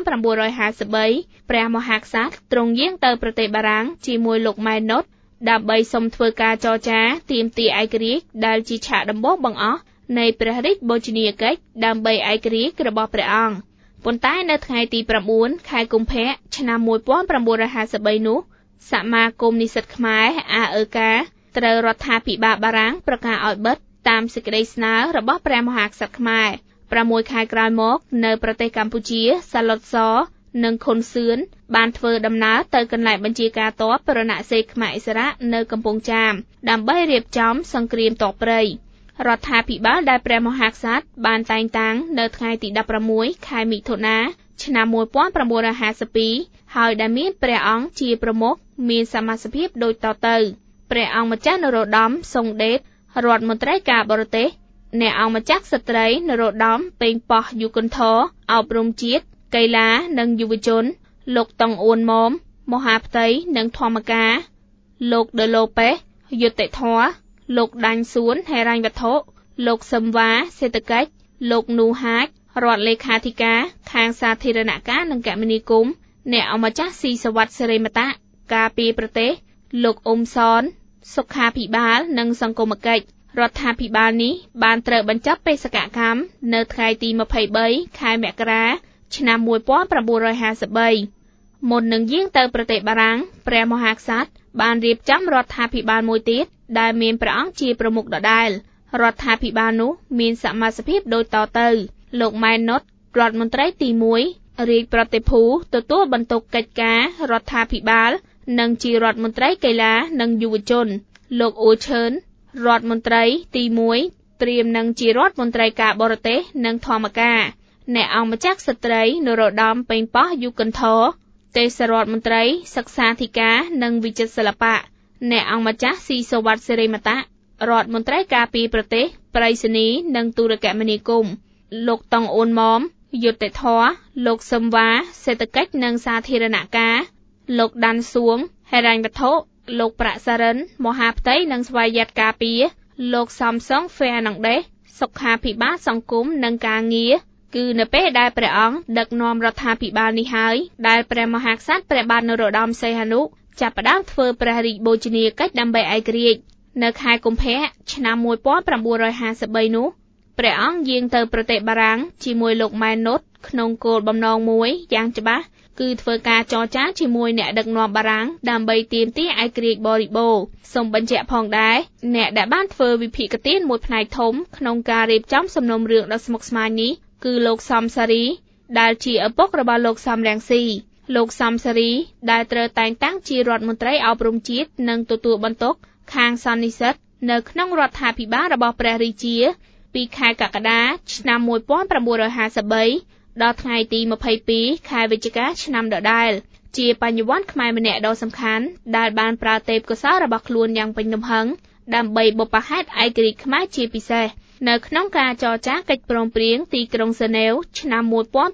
1953ព្រះមហាក្សត្រទ្រង់យាងទៅប្រទេសបារាំងជាមួយលោកម៉ែនុតដើម្បីសុំធ្វើការចរចាទាមទារឯករាជ្យដែលជាឆាកដំបូងបង្អស់នៃព្រះរាជបូជនីយកិច្ចដើម្បីឯករាជ្យរបស់ព្រះអង្គប៉ុន្តែនៅថ្ងៃទី9ខែកុម្ភៈឆ្នាំ1953នោះសមាគមនិស្សិតខ្មែរ AEK ត្រូវរដ្ឋាភិបាលបារាំងប្រកាសឲ្យបិទតាមសេចក្តីស្នើរបស់ព្រះមហាក្សត្រខ្មែរ6ខែក្រោយមកនៅប្រទេសកម្ពុជាសាឡុតសនិងខុនសឿនបានធ្វើដំណើរទៅកន្លែងបញ្ជាការទ័ពរណសិរ្សខ្មែរឥស្សរៈនៅកំពង់ចាមដើម្បីរៀបចំសង្គ្រាមទ័ពព្រៃរដ្ឋាភិបាលដែលព្រះមហាក្សត្របានតែងតាំងនៅថ្ងៃទី16ខែមិថុនាឆ្នាំ1952ហើយដែលមានព្រះអង្គជាប្រមុខមានសមាជិកភាពដូចតទៅព្រះអង្គម្ចាស់នរោត្តមសុងដេតរដ្ឋមន្ត្រីការបរទេសអ្នកអង្គម្ចាស់ស្ត្រីនរោត្តមពេញប៉ោះយុគន្ធរអប់រំជាតិកីឡានិងយុវជនលោកតុងអ៊ួនម៉មមហាផ្ទៃនិងធម្មការលោកដឺឡូប៉េសយុត្តិធម៌លោកដាញ់សួនហិរញ្ញវត្ថុលោកសឹមវ៉ាសេដ្ឋកិច្ចលោកនូហាចរដ្ឋលេខាធិការខាងសាធារណការនិងគមនាគមន៍អ្នកអង្គម្ចាស់ស៊ីសវ័តសេរីមតៈការពារប្រទេសលោកអ៊ុំសនសុខាភិបាលនិងសង្គមកិច្ចរដ្ឋាភិបាលនេះបានត្រូវបញ្ចប់បេសកកម្មនៅថ្ងៃទី23ខែមករាឆ្នាំ1953មុននឹងយាងទៅប្រទេសបារាំងព្រះមហាក្សត្របានរៀបចំរដ្ឋាភិបាលមួយទៀតដែលមានព្រះអង្គជាប្រមុខដដែលរដ្ឋាភិបាលនោះមានសមាជិកភាពដូចតទៅលោកម៉ែនុតរដ្ឋមន្ត្រីទី1រាជប្រតិភូទទួលបន្ទុកកិច្ចការរដ្ឋាភិបាលនិងជារដ្ឋមន្ត្រីកីឡានិងយុវជនលោកអ៊ូឈឿនរដ្ឋមន្ត្រីទី1ត្រៀមនឹងជារដ្ឋមន្ត្រីការបរទេសនិងធម្មការអ្នកអង្គម្ចាស់ស្ត្រីនរោត្តមពេញប៉ោះយុគន្ធរទេសរដ្ឋមន្ត្រីសិក្សាធិការនិងវិចិត្រសិល្បៈអ្នកអង្គម្ចាស់ស៊ីសវ័តសេរីមតៈរដ្ឋមន្ត្រីការពារប្រទេសប្រៃសណីនិងទូរគមនាគមន៍លោកតុងអ៊ុនម៉មយុត្តិធម៌លោកសឹមវ៉ាសេដ្ឋកិច្ចនិងសាធារណការលោកដាន់សួងហិរញ្ញវត្ថុលោកប្រាក់សារិនមហាផ្ទៃនិងស្វ័យយ័តការពារលោកសំសុងហ្វែណងដេសសុខាភិបាលសង្គមនិងការងារគឺនៅពេលដែលព្រះអង្គដឹកនាំរដ្ឋាភិបាលនេះហើយដែលព្រះមហាក្សត្រព្រះបាទនរោត្តមសីហនុចាប់ផ្ដើមធ្វើព្រះរាជបូជនីយកិច្ចដើម្បីឯករាជ្យនៅខែកុម្ភៈឆ្នាំ1953នោះព្រះអង្គយាងទៅប្រទេសបារាំងជាមួយលោកម៉ែនណូតក្នុងគោលបំណងមួយយ៉ាងច្បាស់គឺធ្វើការចរចាជាមួយអ្នកដឹកនាំបារាំងដើម្បីទាមទារឯករាជ្យបរិបូរណ៍សូមបញ្ជាក់ផងដែរអ្នកដែលបានធ្វើវិភាគទានមួយផ្នែកធំក្នុងការរៀបចំសំណុំរឿងដ៏ស្មុគស្មាញនេះគឺលោកសំសារីដែលជាឪពុករបស់លោកសំរងស៊ីលោកសំសារីដែលត្រូវតែងតាំងជារដ្ឋមន្ត្រីអប់រំជាតិនិងទទួលបន្ទុកខាងសន្និសីទនៅក្នុងរដ្ឋាភិបាលរបស់ព្រះរាជាពីខែកក្កដាឆ្នាំ1953ដល់ថ្ងៃទី22ខែវិច្ឆិកាឆ្នាំដដែលជាបញ្ញវន្តខ្មែរម្នាក់ដ៏សំខាន់ដែលបានប្រើទេពកោសល្យរបស់ខ្លួនយ៉ាងពេញទំហឹងដើម្បីបុព្វហេតុឯករាជ្យខ្មែរជាពិសេសនៅក្នុងការចរចាកិច្ចព្រមព្រៀងទីក្រុងហ្សឺណែវឆ្នាំ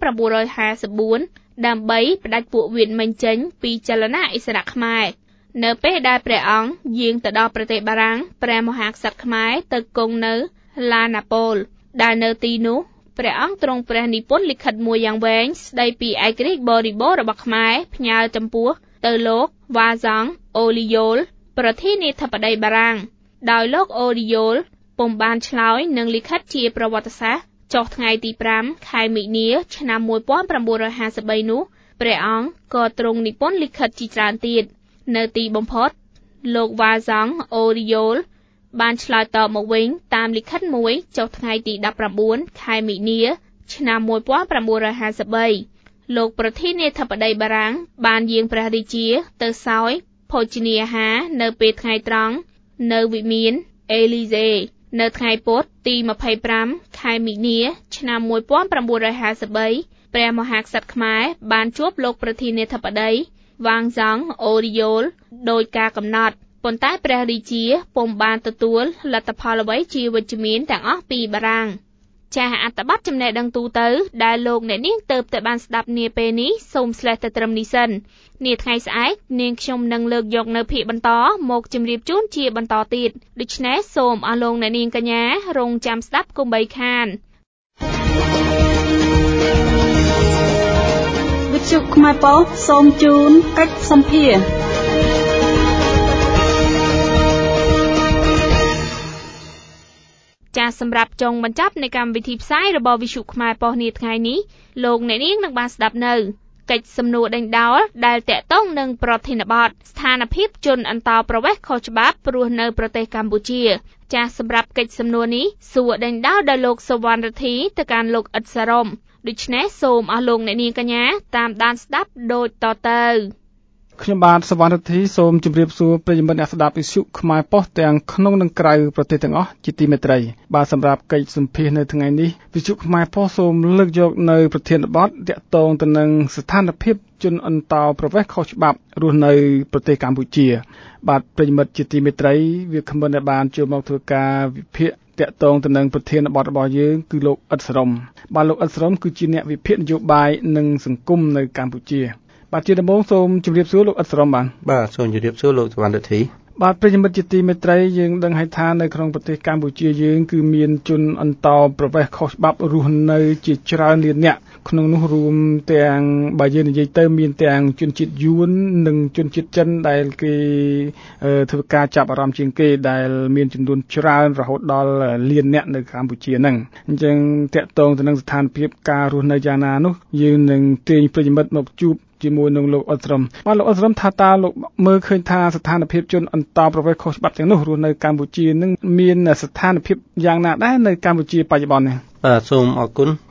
1954ដើម្បីផ្ដាច់ពួកវៀតមិញចេញពីចលនាអិសរៈខ្មែរនៅពេលដែលព្រះអង្គយាងទៅដល់ប្រទេសបារាំងព្រះមហាក្សត្រខ្មែរទៅគង់នៅឡាណាប៉ូលដែលនៅទីនោះព្រះអង្គទ្រង់ព្រះនិពន្ធលិខិតមួយយ៉ាងវែងស្ដីពីឯករាជ្យបរិបូរណ៍របស់ខ្មែរផ្ញើចំពោះទៅលោកវ៉ាសង់អូលីយ៉ូលប្រធានាធិបតីបារាំងដោយលោកអូលីយ៉ូលពុំបានឆ្លើយនឹងលិខិតជាប្រវត្តិសាស្ត្រចុះថ្ងៃទី5ខែមិនិនាឆ្នាំ1953នោះព្រះអង្គក៏ទ្រង់និពន្ធលិខិតជាច្រើនទៀតនៅទីបំផុតលោកវ៉ាសង់អូលីយ៉ូលបានឆ្លើយតបមកវិញតាមលិខិតមួយចុះថ្ងៃទី19ខែមិនិនាឆ្នាំ1953លោកប្រធានាធិបតីបារាំងបានយាងព្រះរាជាទៅសោយភោជនាអាហារនៅពេលថ្ងៃត្រង់នៅវិមានអេលីសេនៅថ្ងៃពុធទី25ខែមិនិនាឆ្នាំ1953ព្រះមហាក្សត្រខ្មែរបានជួបលោកប្រធានាធិបតីវ៉ាងសង់អូរីយ៉ូលដោយការកំណត់ប៉ុន្តែព្រះរាជាពុំបានទទួលលទ្ធផលអ្វីជាវិជ្ជមានទាំងអស់ពីបារាំងចាស់អត្ថបទចំណេះដឹងទូទៅដែលលោកអ្នកនាងទៅតែបានស្ដាប់នាពេលនេះសូមស្លេះតែត្រឹមនេះសិននាថ្ងៃស្អែកនាងខ្ញុំនឹងលើកយកនៅភាគបន្តមកជម្រាបជូនជាបន្តទៀតដូច្នេះសូមអស់លោកអ្នកនាងកញ្ញារងចាំស្ដាប់កុំបីខានវិទ្យុខ្មែរប៉ុស្តិ៍សូមជូនកិច្ចសម្ភារចាសសម្រាប់ចុងបញ្ចប់នៃកម្មវិធីផ្សាយរបស់វិទ្យុខ្មែរប៉ុស្តិ៍នាថ្ងៃនេះលោកអ្នកនាងនឹងបានស្ដាប់នៅកិច្ចសំណួរដេញដោលដែលតាក់ទងនឹងប្រធានបទស្ថានភាពជនអន្តោប្រវេសន៍ខុសច្បាប់រស់នៅប្រទេសកម្ពុជាចាសសម្រាប់កិច្ចសំណួរនេះសួរដេញដោលដោយលោកសវណ្ណរទ្ធីទៅកាន់លោកអ៊ិតសារ៉ុមដូច្នេះសូមអស់លោកអ្នកនាងកញ្ញាតាមដានស្ដាប់ដូចតទៅខ្ញុំបាទសវណ្ណរទ្ធីសូមជម្រាបសួរប្រិយមិត្តអ្នកស្ដាប់វិទ្យុខ្មែរប៉ុស្តិ៍ទាំងក្នុងនិងក្រៅប្រទេសទាំងអស់ជាទីមេត្រីបាទសម្រាប់កិច្ចសម្ភាសន៍នៅថ្ងៃនេះវិទ្យុខ្មែរប៉ុស្តិ៍សូមលើកយកនៅប្រធានបទទាក់ទងទៅនឹងស្ថានភាពជនអន្តោប្រវេសន៍ខុសច្បាប់រស់នៅប្រទេសកម្ពុជាបាទប្រិយមិត្តជាទីមេត្រីវាគ្មិនដែលបានចូលមកធ្វើការវិភាគតាក់ទងទៅនឹងប្រធានបទរបស់យើងគឺលោកអ៊ិតសារ៉ុមបាទលោកអ៊ិតសារ៉ុមគឺជាអ្នកវិភាគនយោបាយនិងសង្គមនៅកម្ពុជាបាទជាដំបូងសូមជម្រាបសួរលោកអ៊ិតសារ៉ុមបាទសូមជម្រាបសួរលោកសវណ្ណរទ្ធីបាទប្រិយមិត្តជាទីមេត្រីយើងដឹងហើយថានៅក្នុងប្រទេសកម្ពុជាយើងគឺមានជនអន្តោប្រវេសន៍ខុសច្បាប់រស់នៅជាច្រើនលានអ្នកក្នុងនោះរួមទាំងបើយើងនិយាយទៅមានទាំងជនជាតិយួននិងជនជាតិចិនដែលគេធ្វើការចាប់អារម្មណ៍ជាងគេដែលមានចំនួនច្រើនរហូតដល់លានអ្នកនៅកម្ពុជាហ្នឹងអញ្ចឹងតាក់ទងទៅនឹងស្ថានភាពការរស់នៅយ៉ាងណានោះយើងនឹងទាញប្រិយមិត្តមកជួបជាមួយនឹងលោកអ៊ិតសារ៉ុមបាទលោកអ៊ិតសារ៉ុមថាតើលោកមើលឃើញថាស្ថានភាពជនអន្តោប្រវេសន៍ខុសច្បាប់ទាំងនោះរស់នៅកម្ពុជានឹងមានស្ថានភាពយ៉ាងណាដែរនៅកម្ពុជាបច្ចុប្បន្ននេះបាទសូមអរគុណ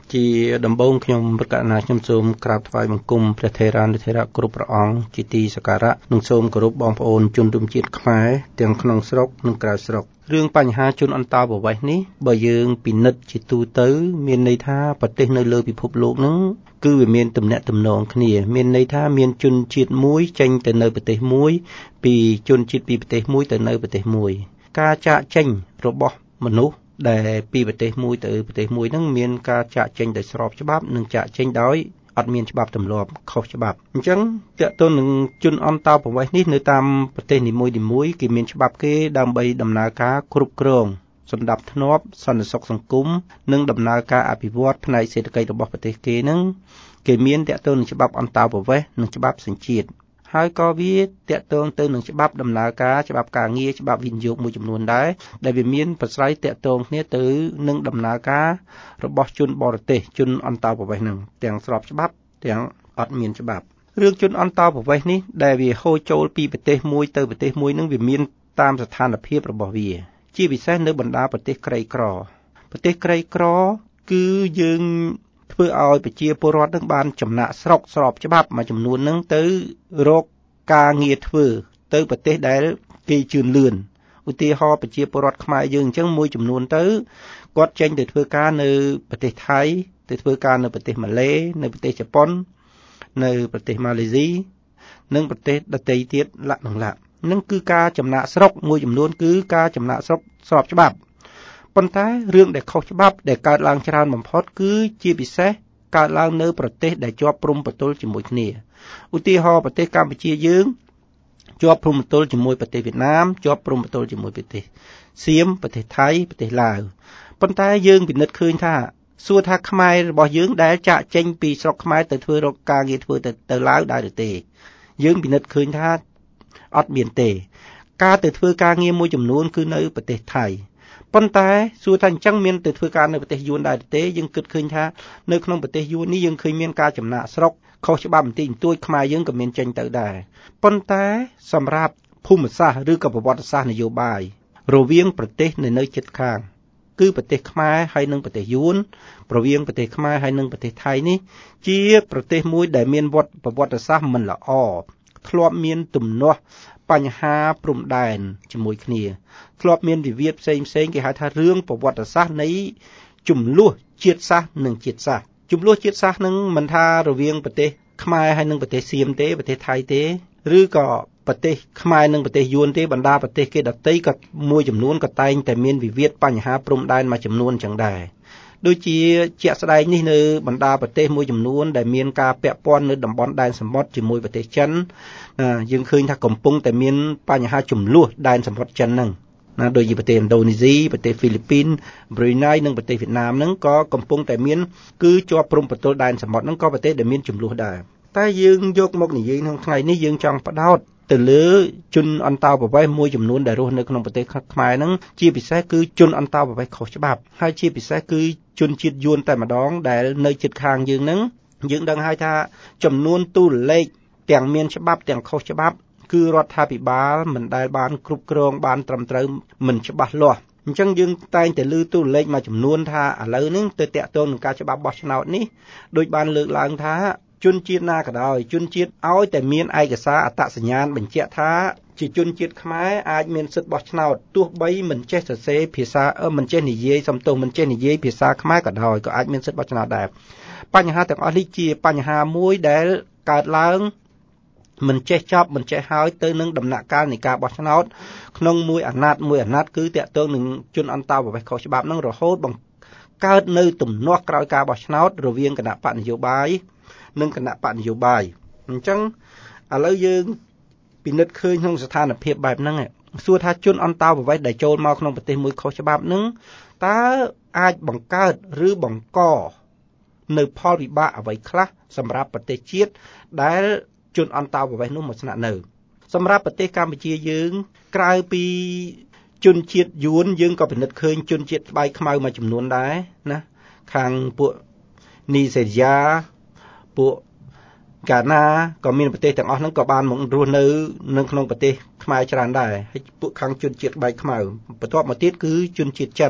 ជាដំបូងខ្ញុំប្រកាសណាខ្ញុំសូមក្រាបថ្វាយបង្គំព្រះថេរានុថេរៈគ្រប់ព្រះអង្គជាទីសក្ការៈនិងសូមគោរពបងប្អូនជនរួមជាតិខ្មែរទាំងក្នុងស្រុកនិងក្រៅស្រុករឿងបញ្ហាជនអន្តោប្រវេសន៍នេះបើយើងពិនិត្យជាទូទៅមានន័យថាប្រទេសនៅលើពិភពលោកហ្នឹងគឺវាមានទំនាក់ទំនងគ្នាមានន័យថាមានជនជាតិមួយចេញទៅនៅប្រទេសមួយពីជនជាតិពីប្រទេសមួយទៅនៅប្រទេសមួយការចាកចេញរបស់មនុស្សដែលពីប្រទេសមួយទៅប្រទេសមួយហ្នឹងមានការចាកចេញដោយស្របច្បាប់និងចាកចេញដោយអត់មានច្បាប់ទម្លាប់ខុសច្បាប់អញ្ចឹងតើតើនឹងជនអន្តោប្រវេសន៍នេះនៅតាមប្រទេសនីមួយៗគេមានច្បាប់គេដើម្បីដំណើរការគ្រប់គ្រងសណ្ដាប់ធ្នាប់សន្តិសុខសង្គមនិងដំណើរការអភិវឌ្ឍផ្នែកសេដ្ឋកិច្ចរបស់ប្រទេសគេហ្នឹងគេមានតើតើនឹងច្បាប់អន្តោប្រវេសន៍និងច្បាប់សញ្ជាតិហើយក៏វាតកតងទៅនឹងច្បាប់ដំណើរការច្បាប់ការងារច្បាប់វិនិយោគមួយចំនួនដែរដែលវាមានប្រស្រ័យតកតងគ្នាទៅនឹងដំណើរការរបស់ជនបរទេសជនអន្តោប្រវេសន៍នឹងទាំងស្របច្បាប់ទាំងអត់មានច្បាប់រឿងជនអន្តោប្រវេសន៍នេះដែលវាហូរចូលពីប្រទេសមួយទៅប្រទេសមួយនឹងវាមានតាមស្ថានភាពរបស់វាជាពិសេសនៅបណ្ដាប្រទេសក្រីក្រប្រទេសក្រីក្រគឺយើងធ្វើឲ្យប្រជាពលរដ្ឋនឹងបានចំណាក់ស្រុកស្របច្បាប់មួយចំនួននឹងទៅរកការងារធ្វើទៅប្រទេសដែលគេជឿនលឿនឧទាហរណ៍ប្រជាពលរដ្ឋខ្មែរយើងអញ្ចឹងមួយចំនួនទៅគាត់ចេញទៅធ្វើការនៅប្រទេសថៃទៅធ្វើការនៅប្រទេសម៉ាឡេនៅប្រទេសជប៉ុននៅប្រទេសម៉ាឡេស៊ីនិងប្រទេសដទៃទៀតលក្ខណៈនឹងគឺការចំណាក់ស្រុកមួយចំនួនគឺការចំណាក់ស្រុកស្របច្បាប់ប៉ុន្តែរឿងដែលខុសច្បាប់ដែលកើតឡើងច្រើនបំផុតគឺជាពិសេសកើតឡើងនៅប្រទេសដែលជាប់ព្រំប្រទល់ជាមួយគ្នាឧទាហរណ៍ប្រទេសកម្ពុជាយើងជាប់ព្រំប្រទល់ជាមួយប្រទេសវៀតណាមជាប់ព្រំប្រទល់ជាមួយប្រទេសសៀមប្រទេសថៃប្រទេសឡាវប៉ុន្តែយើងពិនិត្យឃើញថាសួរថាខ្មែររបស់យើងដែលចាក់ចេញពីស្រុកខ្មែរទៅធ្វើរកការងារធ្វើទៅឡាវដែរឬទេយើងពិនិត្យឃើញថាអត់មានទេការទៅធ្វើការងារមួយចំនួនគឺនៅប្រទេសថៃប៉ុន្តែសួរថាអញ្ចឹងមានទៅធ្វើការនៅប្រទេសយួនដែរទេយើងគិតឃើញថានៅក្នុងប្រទេសយួននេះយើងឃើញមានការចំណាក់ស្រុកខុសច្បាប់បន្តិចបន្តួចខ្មែរយើងក៏មានចេញទៅដែរប៉ុន្តែសម្រាប់ភូមិសាស្ត្រឬក៏ប្រវត្តិសាស្ត្រនយោបាយរវាងប្រទេសនៅជិតខាងគឺប្រទេសខ្មែរហើយនិងប្រទេសយួនរវាងប្រទេសខ្មែរហើយនិងប្រទេសថៃនេះជាប្រទេសមួយដែលមានប្រវត្តិសាស្ត្រមិនល្អធ្លាប់មានទំនាស់បញ្ហាព្រំដែនជាមួយគ្នាធ្លាប់មានវិវាទផ្សេងគេហៅថារឿងប្រវត្តិសាស្ត្រនៃចំនួនជាតិសាសន៍និងជាតិសាសន៍ចំនួនជាតិសាសន៍នឹងមិនថារវាងប្រទេសខ្មែរហើយនិងប្រទេសសៀមទេប្រទេសថៃទេឬក៏ប្រទេសខ្មែរនិងប្រទេសយួនទេបណ្ដាប្រទេសគេដទៃក៏មួយចំនួនក៏តែងតែមានវិវាទបញ្ហាព្រំដែនមួយចំនួនចឹងដែរដូចជាជាក់ស្ដែងនេះនៅបណ្ដាប្រទេសមួយចំនួនដែលមានការពាក់ព័ន្ធនៅតំបន់ដែនសមុទ្រជាមួយប្រទេសចិនយើងឃើញថាកំពុងតែមានបញ្ហាចំនួនដែនសមុទ្រចិនហ្នឹងណាដូចជាប្រទេសឥណ្ឌូនេស៊ីប្រទេសហ្វីលីពីនប្រ៊ុយណៃនិងប្រទេសវៀតណាមហ្នឹងក៏កំពុងតែមានគឺជាប់ព្រំប្រទល់ដែនសមុទ្រហ្នឹងក៏ប្រទេសដែលមានចំនួនដែរតែយើងយកមកនិយាយក្នុងថ្ងៃនេះយើងចង់បដោតទៅលើជនអន្តោប្រវេសន៍មួយចំនួនដែលរស់នៅក្នុងប្រទេសខ្មែរហ្នឹងជាពិសេសគឺជនអន្តោប្រវេសន៍ខុសច្បាប់ហើយជាពិសេសគឺជនជាតិយួនតែម្ដងដែលនៅជិតខាងយើងហ្នឹងយើងដឹងហើយថាចំនួនតួលេខទាំងមានច្បាប់ទាំងខុសច្បាប់គឺរដ្ឋាភិបាលមិនដែលបានគ្រប់គ្រងបានត្រឹមត្រូវមិនច្បាស់លាស់អញ្ចឹងយើងតែងតែលើតួលេខមួយចំនួនថាឥឡូវនេះទៅតាក់ទងនឹងការច្បាប់បោះឆ្នោតនេះដោយបានលើកឡើងថាជនជាតិណាក៏ដោយជនជាតិឲ្យតែមានឯកសារអត្តសញ្ញាណបញ្ជាក់ថាជាជនជាតិខ្មែរអាចមានសិទ្ធិបោះឆ្នោតទោះបីមិនចេះសរសេរភាសាមិនចេះនិយាយសំទោសមិនចេះនិយាយភាសាខ្មែរក៏ដោយក៏អាចមានសិទ្ធិបោះឆ្នោតដែរបញ្ហាទាំងអស់នេះជាបញ្ហាមួយដែលកើតឡើងមិនចេះចប់មិនចេះហើយទៅនឹងដំណាក់កាលនៃការបោះឆ្នោតក្នុងមួយអាណត្តិគឺតាក់ទងនឹងជនអន្តោប្រវេសន៍ខុសច្បាប់នឹងរហូតបង្កើតនៅទំនាស់ក្រោយការបោះឆ្នោតរវាងគណៈបកនយោបាយនិងគណៈបកនយោបាយអញ្ចឹងឥឡូវយើងពិនិត្យឃើញក្នុងស្ថានភាពបែបហ្នឹងសួរថាជនអន្តោប្រវេសន៍ដែលចូលមកក្នុងប្រទេសមួយខុសច្បាប់ហ្នឹងតើអាចបង្កើតឬបង្កនៅផលវិបាកអ្វីខ្លះសម្រាប់ប្រទេសជាតិដែលជនអន្តោប្រវេសន៍នោះមកស្នាក់នៅសម្រាប់ប្រទេសកម្ពុជាយើងក្រៅពីជនជាតិយួនយើងក៏ពិនិត្យឃើញជនជាតិស្បែកខ្មៅមួយចំនួនដែរណាខាងពួកនីសេរីយ៉ាពួកកាណាក៏មានប្រទេសទាំងអស់ហ្នឹងក៏បានមករស់នៅក្នុងប្រទេសខ្មែរច្រើនដែរហើយពួកខាងជនជាតិស្បែកខ្មៅបន្ទាប់មកទៀតគឺជនជាតិចិន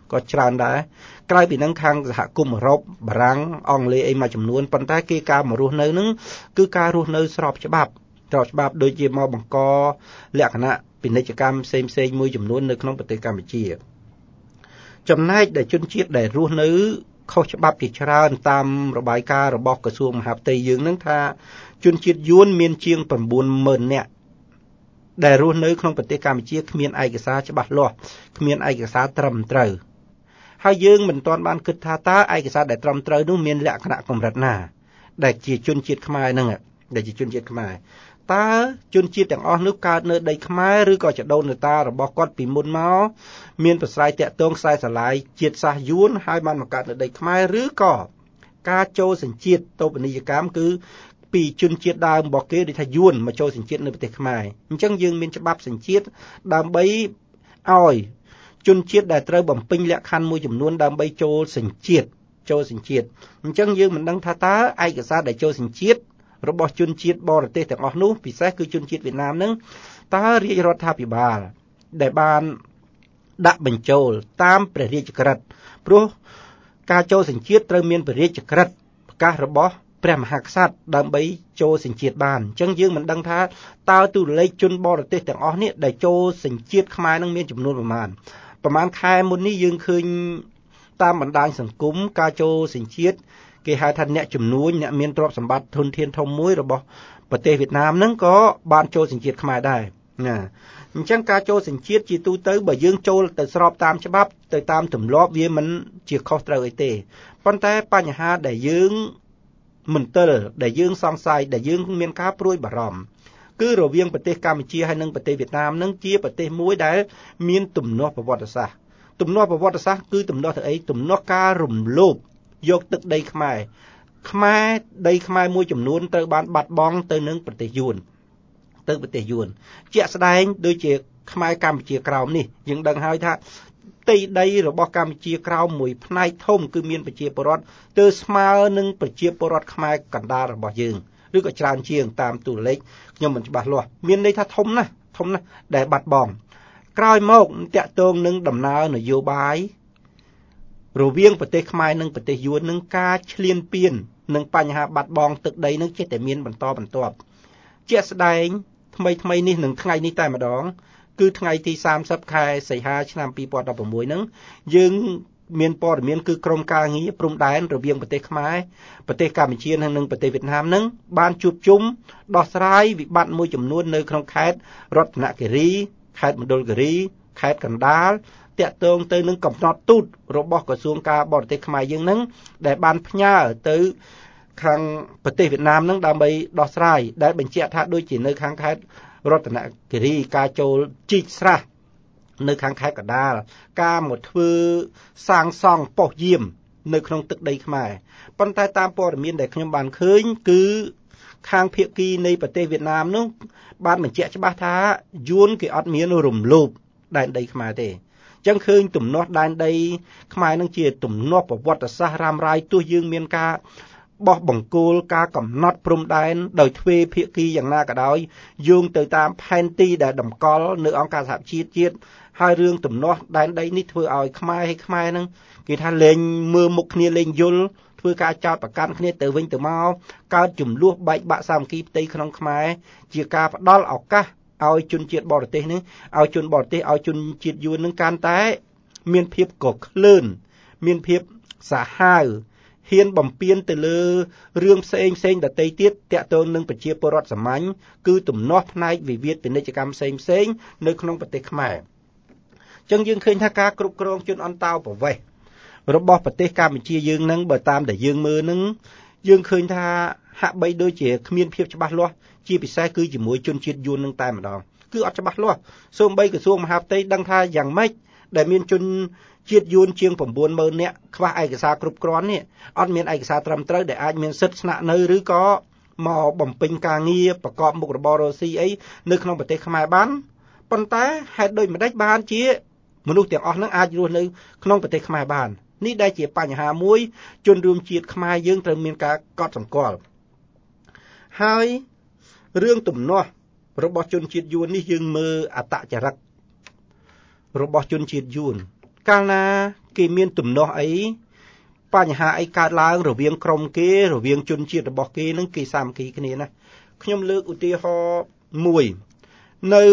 ក៏ច្រើនដែរក្រៅពីនឹងខាងសហគមន៍អឺរ៉ុបបារាំងអង់គ្លេសអីមួយចំនួនប៉ុន្តែគេការមករស់នៅនឹងគឺការរស់នៅស្របច្បាប់ដូចជាមកបង្កលក្ខណៈពាណិជ្ជកម្មផ្សេងមួយចំនួននៅក្នុងប្រទេសកម្ពុជាចំណែកដែលជនជាតិដែលរស់នៅខុសច្បាប់ជាច្រើនតាមរបាយការណ៍របស់ក្រសួងមហាផ្ទៃយើងនឹងថាជនជាតិយួនមានជាង 90,000 នាក់ដែលរស់នៅក្នុងប្រទេសកម្ពុជាគ្មានឯកសារច្បាស់លាស់គ្មានឯកសារត្រឹមត្រូវហើយយើងមិនទាន់បានគិតថាតើឯកសារដែលត្រឹមត្រូវនោះមានលក្ខណៈកម្រិតណាដែលជាជនជាតិខ្មែរហ្នឹងដែលជាជនជាតិខ្មែរតើជនជាតិទាំងអស់នោះកើតនៅដីខ្មែរឬក៏ចដូនតារបស់គាត់ពីមុនមកមានប្រស្រ័យតាក់ទងខ្សែស្រឡាយជាតិសាសន៍យួនហើយបានមកកើតនៅដីខ្មែរឬក៏ការចូលសញ្ជាតិតូបនីយកម្មគឺពីជនជាតិដើមរបស់គេដូចថាយួនមកចូលសញ្ជាតិនៅប្រទេសខ្មែរអញ្ចឹងយើងមានច្បាប់សញ្ជាតិដើម្បីឲ្យជនជាតិដែលត្រូវបំពេញលក្ខខណ្ឌមួយចំនួនដើម្បីចូលសញ្ជាតិអញ្ចឹងយើងមិនដឹងថាតើឯកសារដែលចូលសញ្ជាតិរបស់ជនជាតិបរទេសទាំងអស់នោះពិសេសគឺជនជាតិវៀតណាមនឹងតើរាជរដ្ឋាភិបាលដែលបានដាក់បញ្ចូលតាមព្រះរាជក្រឹត្យព្រោះការចូលសញ្ជាតិត្រូវមានព្រះរាជក្រឹត្យប្រកាសរបស់ព្រះមហាក្សត្រដើម្បីចូលសញ្ជាតិបានអញ្ចឹងយើងមិនដឹងថាតើតួលេខជនបរទេសទាំងអស់នេះដែលចូលសញ្ជាតិខ្មែរនឹងមានចំនួនប្រមាណខែមុននេះយើងឃើញតាមបណ្ដាញសង្គមការចូលសញ្ជាតិគេហៅថាអ្នកជំនួញអ្នកមានទ្រព្យសម្បត្តិធនធានធំមួយរបស់ប្រទេសវៀតណាមហ្នឹងក៏បានចូលសញ្ជាតិខ្មែរដែរណាអញ្ចឹងការចូលសញ្ជាតិជាទូទៅបើយើងចូលទៅស្របតាមច្បាប់ទៅតាមទម្លាប់វាមិនជាខុសត្រូវអីទេប៉ុន្តែបញ្ហាដែលយើងមន្ទិលដែលយើងសង្ស័យដែលយើងមានការព្រួយបារម្ភគឺរវាងប្រទេសកម្ពុជាហើយនិងប្រទេសវៀតណាមនឹងជាប្រទេសមួយដែលមានទំនាស់ប្រវត្តិសាស្ត្រគឺទំនាស់ទៅអីទំនាស់ការរំលោភយកទឹកដីខ្មែរដីខ្មែរមួយចំនួនត្រូវបានបាត់បង់ទៅនឹងប្រទេសយួនជាក់ស្ដែងដូចជាខ្មែរកម្ពុជាក្រោមនេះយើងដឹងហើយថាទីដីរបស់កម្ពុជាក្រោមមួយផ្នែកធំគឺមានប្រជាពលរដ្ឋទៅស្មើនឹងប្រជាពលរដ្ឋខ្មែរកណ្ដាលរបស់យើងឬក៏ច្រើនជាងតាមតួលេខខ្ញុំមិនច្បាស់លាស់មានន័យថាធំណាស់ដែលបាត់បង់ក្រោយមកតាក់ទងនឹងដំណើរនយោបាយរវាងប្រទេសខ្មែរនិងប្រទេសយួននឹងការឈ្លានពាននឹងបញ្ហាបាត់បង់ទឹកដីនឹងចេះតែមានបន្តបន្ទាប់ជាក់ស្ដែងថ្មីនេះនឹងថ្ងៃនេះតែម្ដងគឺថ្ងៃទី30ខែសីហាឆ្នាំ2016ហ្នឹងយើងមានព័ត៌មានគឺក្រុមការងារព្រំដែនរវាងប្រទេសខ្មែរប្រទេសកម្ពុជានិងប្រទេសវៀតណាមហ្នឹងបានជួបជុំដោះស្រាយវិបត្តិមួយចំនួននៅក្នុងខេត្តរតនគិរីខេត្តមណ្ឌលគិរីខេត្តកណ្ដាលតាក់ទងទៅនឹងកំណត់ទូតរបស់ក្រសួងការបរទេសខ្មែរយើងហ្នឹងដែលបានផ្ញើទៅខាងប្រទេសវៀតណាមហ្នឹងដើម្បីដោះស្រាយដែលបញ្ជាក់ថាដូចជានៅខាងខេត្តរតនគិរីការចូលជីកស្រះនៅខាងខេត្តកណ្ដាលការមកធ្វើសាងសង់ប៉ុស្តិ៍យាមនៅក្នុងទឹកដីខ្មែរប៉ុន្តែតាមព័ត៌មានដែលខ្ញុំបានឃើញគឺខាងភាគីនៃប្រទេសវៀតណាមនោះបានបញ្ជាក់ច្បាស់ថាយួនគេអត់មានរំលោភដែនដីខ្មែរទេអញ្ចឹងឃើញទំនាស់ដែនដីខ្មែរនឹងជាទំនាស់ប្រវត្តិសាស្ត្ររ៉ាំរ៉ៃទោះយើងមានការបោះបង្គោលការកំណត់ព្រំដែនដោយទ្វេភាគីយ៉ាងណាក៏ដោយយោងទៅតាមផែនទីដែលតម្កល់នៅអង្គការសហជីវជាតិហើយរឿងទំនាស់ដែនដីនេះធ្វើឲ្យខ្មែរហ្នឹងគេថាលេងមើលមុខគ្នាលេងយល់ធ្វើការចោទប្រកាន់គ្នាទៅវិញទៅមកកើតចំនួនបែកបាក់សាមគ្គីផ្ទៃក្នុងខ្មែរជាការផ្ដល់ឱកាសឲ្យជនជាតិបរទេសនេះឲ្យជនបរទេសឲ្យជនជាតិយួននឹងកាន់តែមានភាពកក្លឿនមានភាពសាហាវហ៊ានបំពេញទៅលើរឿងផ្សេងដទៃទៀតតាក់ទងនឹងប្រជាពលរដ្ឋសាមញ្ញគឺទំនាស់ផ្នែកវិវាទពាណិជ្ជកម្មផ្សេងនៅក្នុងប្រទេសខ្មែរអញ្ចឹងយើងឃើញថាការគ្រប់គ្រងជនអន្តោប្រវេសន៍របស់ប្រទេសកម្ពុជាយើងនឹងបើតាមដែលយើងមើលនឹងយើងឃើញថាហាក់បីដូចជាគ្មានភាពច្បាស់លាស់ជាពិសេសគឺជាមួយជនជាតិយួននឹងតែម្ដងគឺអត់ច្បាស់លាស់សូម្បីក្រសួងមហាផ្ទៃដឹងថាយ៉ាងម៉េចដែលមានជនជាតិយួនជាង 90,000 នាក់ខ្វះឯកសារគ្រប់គ្រាន់នេះអត់មានឯកសារត្រឹមត្រូវដែលអាចមានសិទ្ធិស្នាក់នៅឬក៏មកបំពេញការងារប្រកបមុខរបររកស៊ីអីនៅក្នុងប្រទេសខ្មែរបានប៉ុន្តែហេតុដូចម្ដេចបានជាមនុស្សទាំងអស់ហ្នឹងអាចរស់នៅក្នុងប្រទេសខ្មែរបាននេះដែលជាបញ្ហាមួយជនរួមជាតិខ្មែរយើងត្រូវមានការកត់សម្គាល់ហើយរឿងទំនាស់របស់ជនជាតិយួននេះយើងមើលអត្តចរិតរបស់ជនជាតិយួនកាលណាគេមានទំនាស់អីបញ្ហាអីកើតឡើងរវាងក្រុមគេរវាងជនជាតិរបស់គេនឹងគេសាមគ្គីគ្នាណាខ្ញុំលើកឧទាហរណ៍មួយនៅ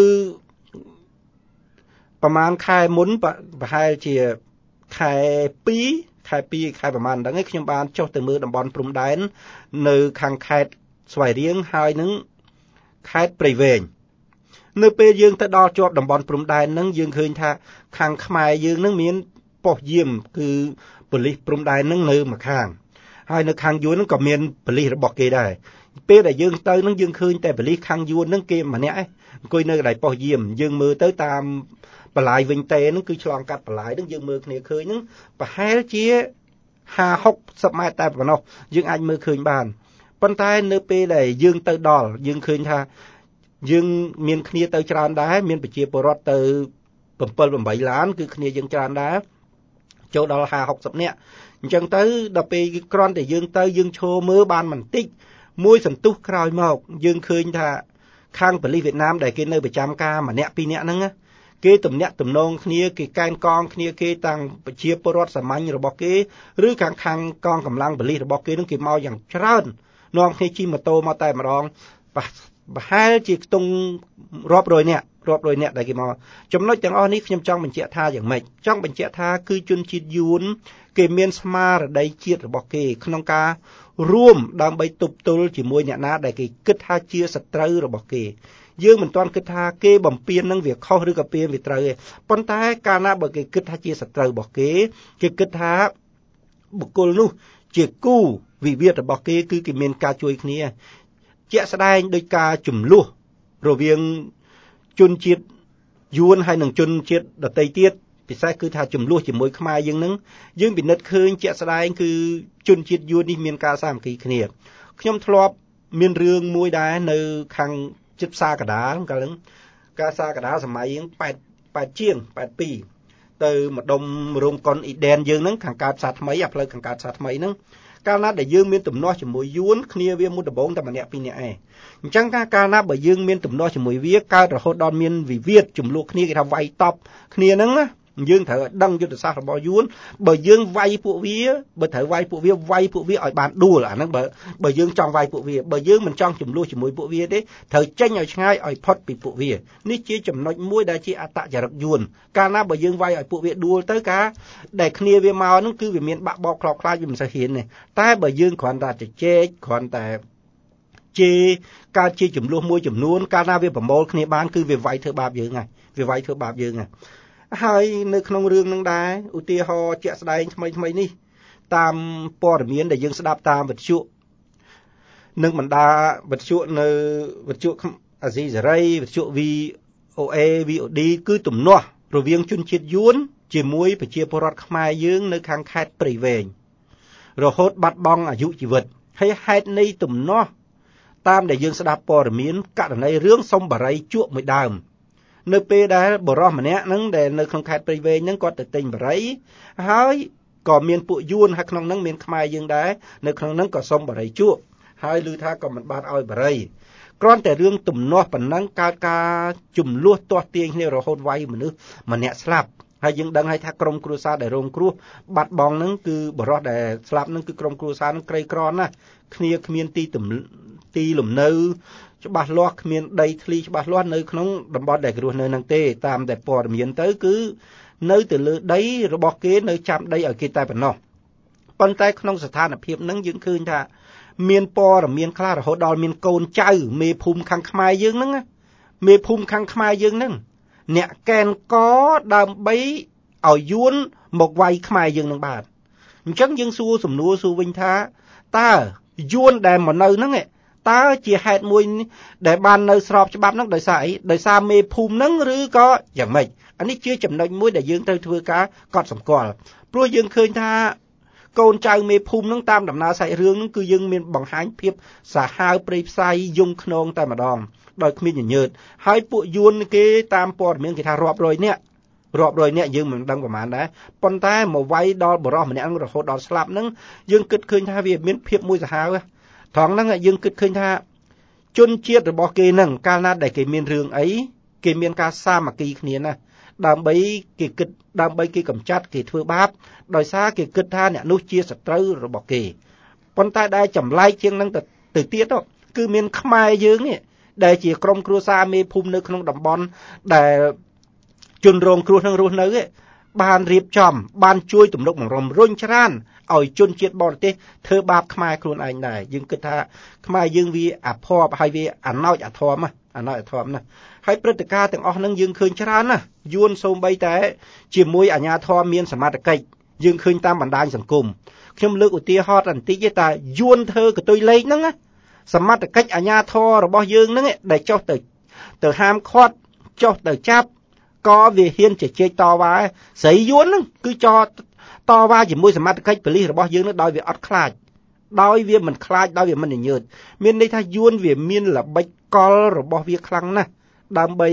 ប្រហែលខែមុនប្រហែលជាខែ2ខែប្រហែលហ្នឹងឯងខ្ញុំបានចុះទៅមើលតំបន់ព្រំដែននៅខាងខេត្តស្វាយរៀងហើយនឹងខេត្តព្រៃវែងនៅពេលយើងទៅដល់ជាប់តំបន់ព្រំដែនហ្នឹងយើងឃើញថាខាងខ្មែរយើងហ្នឹងមានប៉ុស្តិ៍យាមគឺប៉ូលីសព្រំដែនហ្នឹងនៅម្ខាងហើយនៅខាងយួនហ្នឹងក៏មានប៉ូលីសរបស់គេដែរពេលដែលយើងទៅហ្នឹងយើងឃើញតែប៉ូលីសខាងយួនហ្នឹងគេម្នាក់ឯងអង្គុយនៅកន្លែងប៉ុស្តិ៍យាមយើងមើលទៅតាមបន្លាយវិញតេហ្នឹងគឺឆ្លងកាត់បន្លាយហ្នឹងយើងមើលគ្នាឃើញហ្នឹងប្រហែលជា50-60ម៉ែត្រតែប៉ុណ្ណោះយើងអាចមើលឃើញបានប៉ុន្តែនៅពេលដែលយើងទៅដល់យើងឃើញថាយើងមានគ្នាទៅច្រើនដែរមានប្រជាពលរដ្ឋទៅ 7-8 ឡានគឺគ្នាយើងច្រើនដែរចូលដល់ 50-60 នាក់អញ្ចឹងទៅដល់ពេលគ្រាន់តែយើងទៅយើងឈរមើលបានបន្តិចមួយសន្ទុះក្រោយមកយើងឃើញថាខាងប៉ូលីសវៀតណាមដែលគេនៅប្រចាំការម្នាក់ពីរនាក់ហ្នឹងគេទំនាក់ទំនងគ្នាគេកែនកងគ្នាគេតាំងប្រជាពលរដ្ឋសាមញ្ញរបស់គេឬខាងកងកម្លាំងប៉ូលីសរបស់គេនឹងគេមកយ៉ាងច្រើននាំគ្នាជិះម៉ូតូមកតែម្ដងប្រហែលជាខ្ទង់រាប់រយនាក់ដែលគេមកចំណុចទាំងអស់នេះខ្ញុំចង់បញ្ជាក់ថាយ៉ាងម៉េចចង់បញ្ជាក់ថាគឺជនជាតិយួនគេមានស្មារតីជាតិរបស់គេក្នុងការរួមដើម្បីទប់ទល់ជាមួយអ្នកណាដែលគេគិតថាជាសត្រូវរបស់គេយើងមិនទាន់គិតថាគេបំពេញនឹងវាខុសឬក៏វាត្រូវទេប៉ុន្តែកាលណាបើគេគិតថាជាសត្រូវរបស់គេគេគិតថាបុគ្គលនោះជាគូវិវាទរបស់គេគឺគេមានការជួយគ្នាជាក់ស្ដែងដោយការជំលោះរវាងជនជាតិយួនហើយនិងជនជាតិដទៃទៀតពិសេសគឺថាជំលោះជាមួយខ្មែរយើងនឹងយើងពិនិត្យឃើញជាក់ស្ដែងគឺជនជាតិយួននេះមានការសាមគ្គីគ្នាខ្ញុំធ្លាប់មានរឿងមួយដែរនៅខាងជិតផ្សារកដាលកាលហ្នឹងការផ្សារកដាលសម័យ82ទៅម្ដុំរោងកុនអ៊ីដែនយើងហ្នឹងខាងកើតផ្សារថ្មីផ្លូវខាងកើតផ្សារថ្មីហ្នឹងកាលណាដែលយើងមានទំនាស់ជាមួយយួនគ្នាវាមុនដំបូងតែម្នាក់ពីរនាក់ឯងអញ្ចឹងកាលណាបើយើងមានទំនាស់ជាមួយវាកើតរហូតដល់មានវិវាទចំនួនគ្នាគេថាវាយតប់គ្នាហ្នឹងណាយើងត្រូវឲ្យដឹងយុទ្ធសាស្ត្ររបស់យួនបើយើងវាយពួកវាបើត្រូវវាយពួកវាឲ្យបានដួលអាហ្នឹងបើយើងចង់វាយពួកវាបើយើងមិនចង់ចំនួនជាមួយពួកវាទេត្រូវចេញឲ្យឆ្ងាយឲ្យផុតពីពួកវានេះជាចំណុចមួយដែលជាអត្តចរិតយួនកាលណាបើយើងវាយឲ្យពួកវាដួលទៅការដែលគ្នាវាមកហ្នឹងគឺវាមានបាក់បោកខ្លោចខ្លាចវាមិនសូវហ៊ានទេតែបើយើងគ្រាន់តែជជែកគ្រាន់តែជាការជាចំនួនមួយចំនួនកាលណាវាប្រមូលគ្នាបានគឺវាវាយធ្វើបាបយើងហើយហើយនៅក្នុងរឿងនឹងដែរឧទាហរណ៍ជាក់ស្ដែងថ្មីនេះតាមព័ត៌មានដែលយើងស្ដាប់តាមវិទ្យុនិងបណ្ដាវិទ្យុនៅវិទ្យុអាស៊ីសេរីវិទ្យុ VOA VOD គឺទំនាស់រវាងជនជាតិយួនជាមួយប្រជាពលរដ្ឋខ្មែរយើងនៅខាងខេត្តព្រៃវែងរហូតបាត់បង់អាយុជីវិតហើយហេតុនៃទំនាស់តាមដែលយើងស្ដាប់ព័ត៌មានករណីរឿងសំបារីជក់មួយដើមនៅពេលដែលបរិសម្នាក់ហ្នឹងដែលនៅក្នុងខេត្តព្រៃវែងហ្នឹងគាត់ទៅទិញបារីហើយក៏មានពួកយួនហើយក្នុងហ្នឹងមានខ្មែរយើងដែរនៅក្នុងហ្នឹងក៏សុំបារីជក់ហើយឮថាក៏មិនបានឲ្យបារីគ្រាន់តែរឿងទំនាស់ប៉ុណ្ណឹងកើតការជំលោះទាស់ទាញគ្នារហូតវាយមនុស្សម្នាក់ស្លាប់ហើយយើងដឹងហើយថាក្រុមគ្រួសារដែលរងគ្រោះបាត់បង់ហ្នឹងគឺបរិសដែលស្លាប់ហ្នឹងគឺក្រុមគ្រួសារហ្នឹងក្រីក្រណាស់គ្នាគ្មានទីលំនៅច្បាស់លាស់គ្មានដីធ្លីច្បាស់លាស់នៅក្នុងតំបន់ដែលគ្រោះនៅហ្នឹងទេតាមតែព័ត៌មានទៅគឺនៅទៅលើដីរបស់គេនៅចាំដីឲ្យគេតែប៉ុណ្ណោះប៉ុន្តែក្នុងស្ថានភាពហ្នឹងយើងឃើញថាមានព័ត៌មានខ្លះរហូតដល់មានកូនចៅមេភូមិខាងខ្មែរយើងហ្នឹងអ្នកកែនកដើម្បីឲ្យយួនមកវាយខ្មែរយើងនឹងបាទអញ្ចឹងយើងសួរសំណួរវិញថាតើយួនដែលមកនៅហ្នឹងតើជាហេតុមួយដែលបាននៅស្របច្បាប់ហ្នឹងដោយសារអីដោយសារមេភូមិហ្នឹងឬក៏យ៉ាងម៉េចអានេះជាចំណុចមួយដែលយើងត្រូវធ្វើការកត់សម្គាល់ព្រោះយើងឃើញថាកូនចៅមេភូមិហ្នឹងតាមដំណើរសាច់រឿងហ្នឹងគឺយើងមានបង្ហាញភាពសាហាវព្រៃផ្សៃយំខ្នងតែម្ដងដោយគ្មានញញើតហើយពួកយួនគេតាមព័ត៌មានគេថារាប់រយនាក់យើងមិនដឹងប្រហែលដែរប៉ុន្តែមកវាយដល់បរិសម្នាក់ហ្នឹងរហូតដល់ស្លាប់ហ្នឹងយើងគិតឃើញថាវាមានភាពមួយសាហាវត្រង់ហ្នឹងយើងគិតឃើញថាជនជាតិរបស់គេហ្នឹងកាលណាដែលគេមានរឿងអីគេមានការសាមគ្គីគ្នាណាដើម្បីគេគិតដើម្បីគេកម្ចាត់គេធ្វើបាបដោយសារគេគិតថាអ្នកនោះជាសត្រូវរបស់គេប៉ុន្តែដែលចម្លែកជាងនឹងទៅទៀតគឺមានខ្មែរយើងនេះដែលជាក្រុមគ្រួសារមេភូមិនៅក្នុងតំបន់ដែលជនរងគ្រោះនឹងរស់នៅបានរៀបចំបានជួយទំនុកបង្រំរុញច្រានឲ្យជនជាតិបរទេសធ្វើបាបខ្មែរខ្លួនឯងដែរយើងគិតថាខ្មែរយើងវាអភ័ព្វហើយវាអណោចអធមណាហើយព្រឹត្តិការណ៍ទាំងអស់ហ្នឹងយើងឃើញច្រើនណាស់យួនសូម្បីតែជាមួយអាជ្ញាធរមានសមត្ថកិច្ចយើងឃើញតាមបណ្ដាញសង្គមខ្ញុំលើកឧទាហរណ៍បន្តិចតែយួនធ្វើកតុយលេខហ្នឹងណាសមត្ថកិច្ចអាជ្ញាធររបស់យើងហ្នឹងដែលចុះទៅហាមឃាត់ចុះទៅចាប់ក៏វាហ៊ានជជែកតវ៉ាស្រីយួនហ្នឹងគឺចោតតវ៉ាជាមួយសមត្ថកិច្ចប៉ូលីសរបស់យើងនឹងដោយវាអត់ខ្លាចដោយវាមិនខ្លាចដោយវាមិនញញើតមានន័យថាយួនវាមានល្បិចកលរបស់វាខ្លាំងណាស់ដើម្បី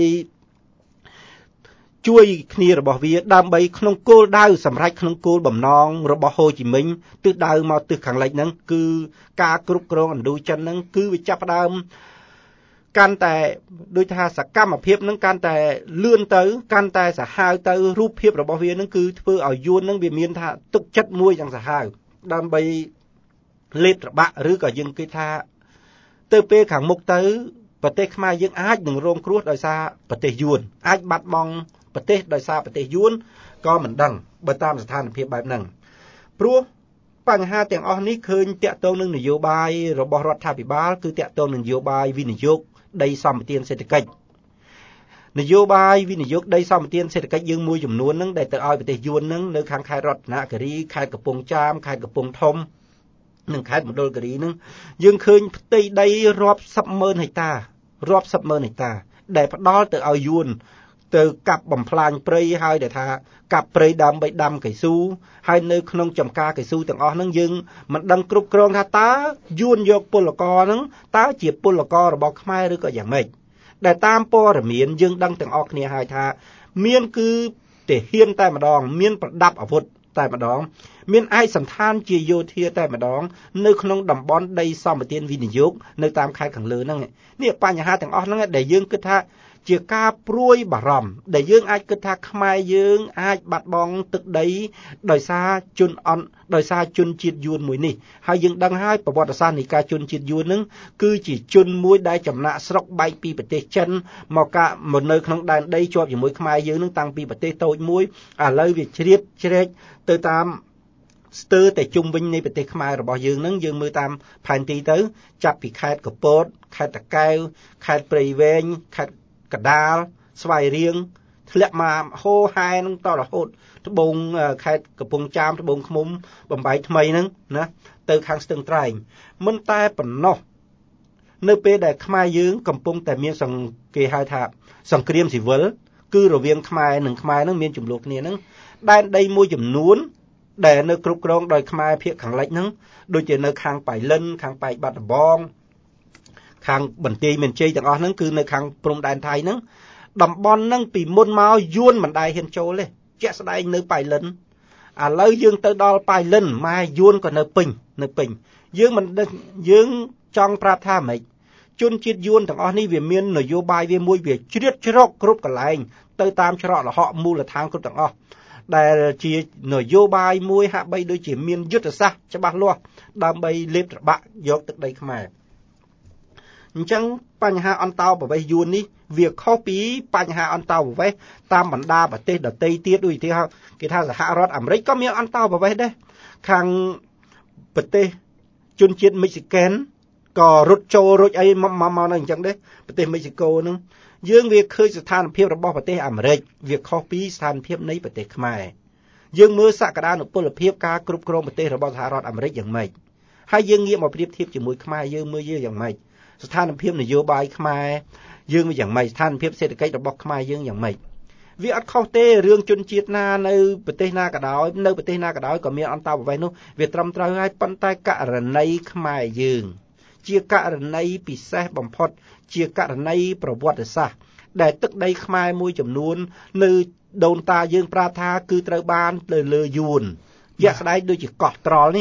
ជួយគ្នារបស់វាដើម្បីក្នុងគោលដៅសម្រាប់ក្នុងគោលបំណងរបស់ហូជីមិញទិសដៅមកទិសខាងលិចហ្នឹងគឺការគ្រប់គ្រងឥណ្ឌូចិនហ្នឹងគឺវាចាប់ផ្ដើមកាន់តែដូចថាសកម្មភាពហ្នឹងកាន់តែលឿនទៅកាន់តែសាហាវទៅរូបភាពរបស់វាហ្នឹងគឺធ្វើឲ្យយួនហ្នឹងវាមានថាទុកចិត្តមួយយ៉ាងសាហាវដើម្បីលេបត្របាក់ឬក៏យើងគេថាទៅពេលខាងមុខទៅប្រទេសខ្មែរយើងអាចនឹងរងគ្រោះដោយសារប្រទេសយួនអាចបាត់បង់ប្រទេសដោយសារប្រទេសយួនក៏មិនដឹងបើតាមស្ថានភាពបែបហ្នឹងព្រោះបញ្ហាទាំងអស់នេះឃើញតាក់ទងនឹងនយោបាយរបស់រដ្ឋាភិបាលគឺតាក់ទងនឹងនយោបាយវិនិយោគដីសម្បត្តិសេដ្ឋកិច្ចនយោបាយវិនិយោគដីសម្បត្តិសេដ្ឋកិច្ចយើងមួយចំនួនហ្នឹងដែលទៅឲ្យប្រទេសយួនហ្នឹងនៅខាងខេត្តរតនគិរីខេត្តកំពង់ចាមខេត្តកំពង់ធំនិងខេត្តមណ្ឌលគិរីហ្នឹងយើងឃើញផ្ទៃដីរាប់សិបម៉ឺនហិកតាដែលផ្ដល់ទៅឲ្យយួនទៅកាប់បំផ្លាញព្រៃហើយដែលថាកាប់ព្រៃដើម្បីដាំកៅស៊ូហើយនៅក្នុងចំការកៅស៊ូទាំងអស់ហ្នឹងយើងមិនដឹងគ្រប់គ្រងថាតើយួនយកពលករហ្នឹងតើជាពលកររបស់ខ្មែរឬក៏យ៉ាងម៉េចដែលតាមព័ត៌មានយើងដឹងទាំងអស់គ្នាហើយថាមានគឺទាហានតែម្ដងមានប្រដាប់អាវុធតែម្ដងមានឯកសណ្ឋានជាយោធាតែម្ដងនៅក្នុងតំបន់ដីសម្បត្តិវិនិយោគនៅតាមខេត្តខាងលើហ្នឹងនេះបញ្ហាទាំងអស់ហ្នឹងដែលយើងគិតថាជាការព្រួយបារម្ភដែលយើងអាចគិតថាខ្មែរយើងអាចបាត់បង់ទឹកដីដោយសារជនជាតិយួនមួយនេះហើយយើងដឹងហើយប្រវត្តិសាស្ត្រនៃការជនជាតិយួនហ្នឹងគឺជាជនមួយដែលចំណាក់ស្រុកបែកពីប្រទេសចិនមកនៅក្នុងដែនដីជាប់ជាមួយខ្មែរយើងហ្នឹងតាំងពីប្រទេសតូចមួយឥឡូវវាជ្រៀតជ្រែកទៅតាមស្ទើរតែជុំវិញនៃប្រទេសខ្មែររបស់យើងហ្នឹងយើងមើលតាមផែនទីទៅចាប់ពីខេត្តកពតខេត្តតាកែវខេត្តព្រៃវែងខេត្តកដាលស្វាយរៀងធ្លាក់មកហូរហែនឹងតរហូតត្បូងខេត្តកំពង់ចាមត្បូងឃ្មុំបំបីថ្មីហ្នឹងណាទៅខាងស្ទឹងត្រែងមិនតែប៉ុណ្ណោះនៅពេលដែលខ្មែរយើងកំពុងតែមានគេហៅថាសង្គ្រាមស៊ីវិលគឺរវាងខ្មែរនិងខ្មែរហ្នឹងមានចំនួនគ្នាហ្នឹងដែនដីមួយចំនួនដែលនៅគ្រប់គ្រងដោយខ្មែរភាគខាងលិចហ្នឹងដូចជានៅខាងប៉ៃលិនខាងប៉ែកបាត់ដំបងខាងបន្ទាយមានជ័យទាំងអស់ហ្នឹងគឺនៅខាងព្រំដែនថៃហ្នឹងតំបន់ហ្នឹងពីមុនមកយួនមិនដែលហ៊ានចូលទេជាក់ស្ដែងនៅប៉ៃលិនឥឡូវយើងទៅដល់ប៉ៃលិនម៉ែយួនក៏នៅពេញយើងមិនយើងចង់ប្រាប់ថាម៉េចជនជាតិយួនទាំងអស់នេះវាមាននយោបាយវាមួយវាជ្រៀតជ្រកគ្រប់កន្លែងទៅតាមច្រកលហកមូលដ្ឋានគ្រប់ទាំងអស់ដែលជានយោបាយមួយហាក់បីដូចជាមានយុទ្ធសាស្ត្រច្បាស់លាស់ដើម្បីលេបត្របាក់យកទឹកដីខ្មែរអញ្ចឹងបញ្ហាអន្តោប្រវេសន៍យួននេះវាខុសពីបញ្ហាអន្តោប្រវេសន៍តាមបណ្ដាប្រទេសដទៃទៀតដូចទីគេថាសហរដ្ឋអាមេរិកក៏មានអន្តោប្រវេសន៍ដែរខាងប្រទេសជនជាតិមិចស៊ីកែនក៏រត់ចូលរួចអីមកនៅអញ្ចឹងដែរប្រទេសមិចស៊ីកូហ្នឹងយើងវាឃើញស្ថានភាពរបស់ប្រទេសអាមេរិកវាខុសពីស្ថានភាពនៃប្រទេសខ្មែរយើងមើលសក្តានុពលភាពការគ្រប់គ្រងប្រទេសរបស់សហរដ្ឋអាមេរិកយ៉ាងម៉េចហើយយើងងាកមកប្រៀបធៀបជាមួយខ្មែរយើងមើលយើងយ៉ាងម៉េចស្ថានភាពនយោបាយខ្មែរយើងវាយ៉ាងម៉េចស្ថានភាពសេដ្ឋកិច្ចរបស់ខ្មែរយើងយ៉ាងម៉េចវាអត់ខុសទេរឿងជនជាតិណានៅប្រទេសណាក៏ដោយនៅប្រទេសណាក៏ដោយក៏មានអន្តោប្រវេសន៍នោះវាត្រឹមត្រូវហើយប៉ុន្តែករណីខ្មែរយើងជាករណីពិសេសបំផុតជាករណីប្រវត្តិសាស្ត្រដែលទឹកដីខ្មែរមួយចំនួននៅដូនតាយើងប្រាប់ថាគឺត្រូវបានទៅលើយួនជាក់ស្ដែងដូចជាកោះត្រល់នេះ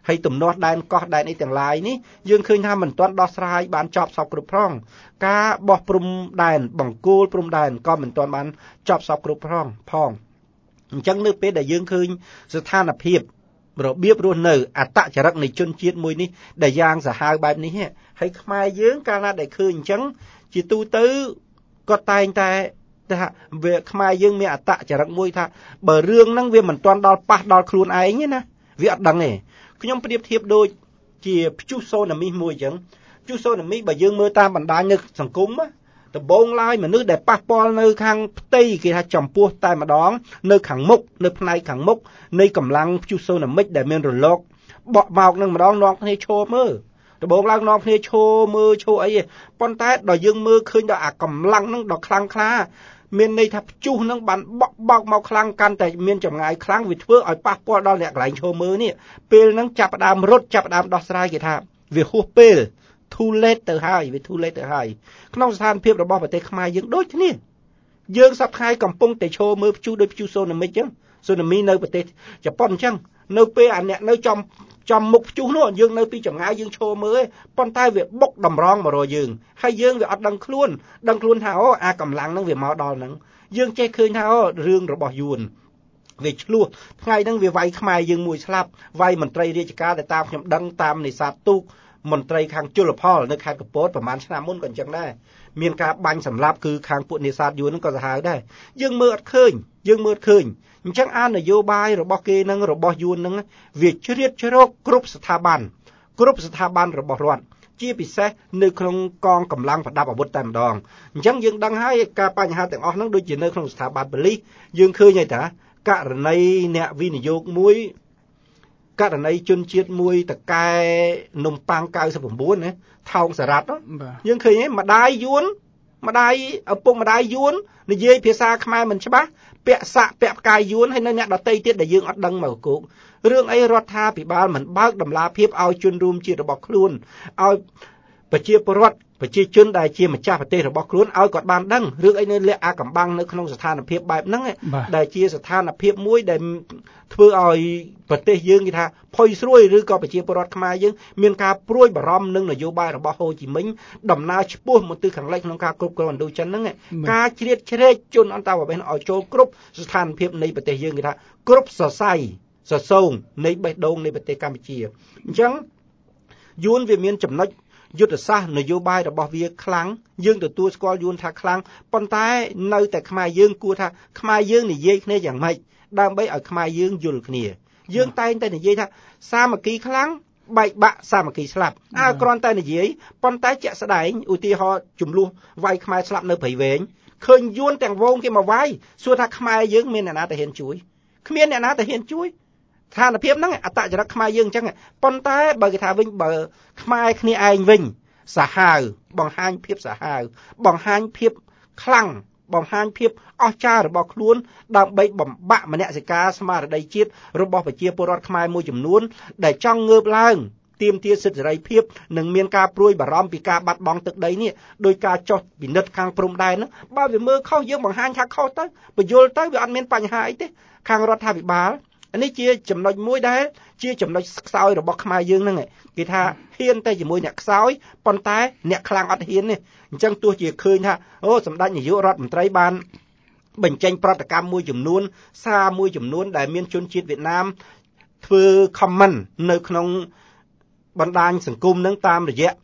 ហើយទំនាស់ដែនកោះដែនអីទាំងឡាយនេះយើងឃើញថាមិនទាន់ដោះស្រាយបានចប់សពគ្រប់ផងការបោះព្រំដែនបង្គោលព្រំដែនក៏មិនទាន់បានចប់សពគ្រប់ផងអញ្ចឹងនៅពេលដែលយើងឃើញស្ថានភាពរបៀបរស់នៅអត្តចរិតនៃជនជាតិមួយនេះដែលយ៉ាងសាហាវបែបនេះហើយខ្មែរយើងកាលណាដែលឃើញអញ្ចឹងជាទូទៅក៏តែងតែថាវាខ្មែរយើងមានអត្តចរិតមួយថាបើរឿងហ្នឹងវាមិនទាន់ដល់ប៉ះដល់ខ្លួនឯងទេណាវាអត់ដឹងទេខ្ញុំប្រៀបធៀបដូចជាព្យុះសូណាមីមួយអញ្ចឹងព្យុះសូណាមីបើយើងមើលតាមបណ្ដាញនៅសង្គមដំបូងឡើយមនុស្សដែលប៉ះពាល់នៅខាងផ្ទៃគេថាចំពោះតែម្ដងនៅខាងមុខនៅផ្នែកខាងមុខនៃកម្លាំងព្យុះសូណាមីដែលមានរលកបក់មកនឹងម្ដងនាំគ្នាឈរមើលដំបូងឡើងនាំគ្នាឈរមើលឈរអីប៉ុន្តែដល់យើងមើលឃើញដល់អាកម្លាំងហ្នឹងដល់ខ្លាំងក្លាមានន័យថាព្យុះហ្នឹងបានបក់មកខ្លាំងកាន់តែមានចម្ងាយខ្លាំងវាធ្វើឲ្យប៉ះពាល់ដល់អ្នកកន្លែងឈរមើលនេះពេលហ្នឹងចាប់ផ្ដើមរត់ចាប់ផ្ដើមដោះស្រាយគេថាវាហួសពេលtoo late ទៅហើយវា too late ទៅហើយក្នុងស្ថានភាពរបស់ប្រទេសខ្មែរយើងដូចគ្នាយើងសប្តាហ៍ថ្ងៃកំពុងតែឈរមើលព្យុះដូចព្យុះសូណាមីអញ្ចឹងសូណាមីនៅប្រទេសជប៉ុនអញ្ចឹងនៅពេលអាអ្នកនៅចំមុខព្យុះនោះយើងនៅពីចម្ងាយយើងឈរមើលប៉ុន្តែវាបុកតម្រង់មករកយើងហើយយើងវាអត់ដឹងខ្លួនថាអូអាកម្លាំងហ្នឹងវាមកដល់ហ្នឹងយើងចេះឃើញថាអូរឿងរបស់យួនវាឆ្លោះថ្ងៃហ្នឹងវាវាយខ្មែរយើងមួយស្លាប់វាយមន្ត្រីរាជការដែលតាមខ្ញុំដឹងតាមនេសាទទូកមន្ត្រីខាងជលផលនៅខេត្តកពតប្រហែលឆ្នាំមុនក៏អញ្ចឹងដែរមានការបាញ់សម្លាប់គឺខាងពួកនេសាទយួនហ្នឹងក៏សាហាវដែរយើងមើលអត់ឃើញអញ្ចឹងអានយោបាយរបស់គេនឹងរបស់យួនហ្នឹងវាជ្រៀតជ្រោកគ្រប់ស្ថាប័នរបស់រដ្ឋជាពិសេសនៅក្នុងកងកម្លាំងប្រដាប់អាវុធតែម្ដងអញ្ចឹងយើងដឹងហើយការបញ្ហាទាំងអស់ហ្នឹងដូចជានៅក្នុងស្ថាប័នប៉ូលីសយើងឃើញហើយតាករណីអ្នកវិនិយោគមួយករណីជនជាតិមួយតកែនំប៉័ង99ណាថោងសារ៉ាត់យើងឃើញហ៎ម្ដាយយួនម្ដាយឪពុកម្ដាយយួននិយាយភាសាខ្មែរមិនច្បាស់ពាក់សាក់ពាក់ផ្កាយយួនហើយនៅអ្នកដតីទៀតដែលយើងអត់ដឹងមកគោករឿងអីរដ្ឋាភិបាលមិនបើកដំណាភាពឲ្យជនរួមជាតិរបស់ខ្លួនឲ្យប្រជាពលរដ្ឋប្រជាជនដែលជាម្ចាស់ប្រទេសរបស់ខ្លួនឲ្យគាត់បានដឹងរឿងអីនៅលក្ខអាកំបាំងនៅក្នុងស្ថានភាពបែបហ្នឹងដែលជាស្ថានភាពមួយដែលធ្វើឲ្យប្រទេសយើងគេថាផុយស្រួយឬក៏ប្រជាពលរដ្ឋខ្មែរយើងមានការព្រួយបារម្ភនឹងនយោបាយរបស់ហូជីមិញដំណើរឆ្ពោះមកទិសខាងលិចក្នុងការគ្រប់គ្រងឥណ្ឌូចិនហ្នឹងការជ្រៀតជ្រែកជនអន្តរប្រវេសន៍ឲ្យចូលគ្រប់ស្ថានភាពនៃប្រទេសយើងគេថាគ្រប់សរសៃសរសោងនៃបេះដូងនៃប្រទេសកម្ពុជាអញ្ចឹងយួនវាមានចំណុចយុទ្ធសាស្ត្រនយោបាយរបស់វាខ្លាំងយើងទទួលស្គាល់យួនថាខ្លាំងប៉ុន្តែនៅតែខ្មែរយើងគួរថាខ្មែរយើងនិយាយគ្នាយ៉ាងម៉េចដើម្បីឲ្យខ្មែរយើងយល់គ្នាយើងតែងតែនិយាយថាសាមគ្គីខ្លាំងបែកបាក់សាមគ្គីស្លាប់គ្រាន់តែនិយាយប៉ុន្តែជាក់ស្ដែងឧទាហរណ៍ចំនួនវាយខ្មែរស្លាប់នៅព្រៃវែងឃើញយួនទាំងវងគេមកវាយសួរថាខ្មែរយើងមានអ្នកណាទៅហ៊ានជួយគ្មានអ្នកណាទៅហ៊ានជួយស្ថានភាពហ្នឹងអត្តចរិតខ្មែរយើងអញ្ចឹងប៉ុន្តែបើគេថាវិញបើខ្មែរគ្នាឯងវិញសាហាវបង្ហាញភាពសាហាវបង្ហាញភាពខ្លាំងបង្ហាញភាពអស្ចារ្យរបស់ខ្លួនដើម្បីបំបាក់មនសិការស្មារតីជាតិរបស់ប្រជាពលរដ្ឋខ្មែរមួយចំនួនដែលចង់ងើបឡើងទាមទារសិទ្ធិសេរីភាពនិងមានការព្រួយបារម្ភពីការបាត់បង់ទឹកដីនេះដោយការចោះពិនិត្យខាងព្រំដែនហ្នឹងបើវាមើលខុសយើងបង្ហាញថាខុសទៅបញ្យល់ទៅវាអត់មានបញ្ហាអីទេខាងរដ្ឋាភិបាលនេះជាចំណុចមួយដែលជាចំណុចខ្សោយរបស់ខ្មែរយើងហ្នឹងគេថាហ៊ានតែជាមួយអ្នកខ្សោយប៉ុន្តែអ្នកខ្លាំងអត់ហ៊ានទេអញ្ចឹងទោះជាឃើញថាអូសម្ដេចនាយករដ្ឋមន្ត្រីបានបញ្ចេញប្រតិកម្មមួយចំនួនសារមួយចំនួនដែលមានជនជាតិវៀតណាមធ្វើ comment នៅក្នុងបណ្ដាញសង្គមហ្នឹងតាមរយៈ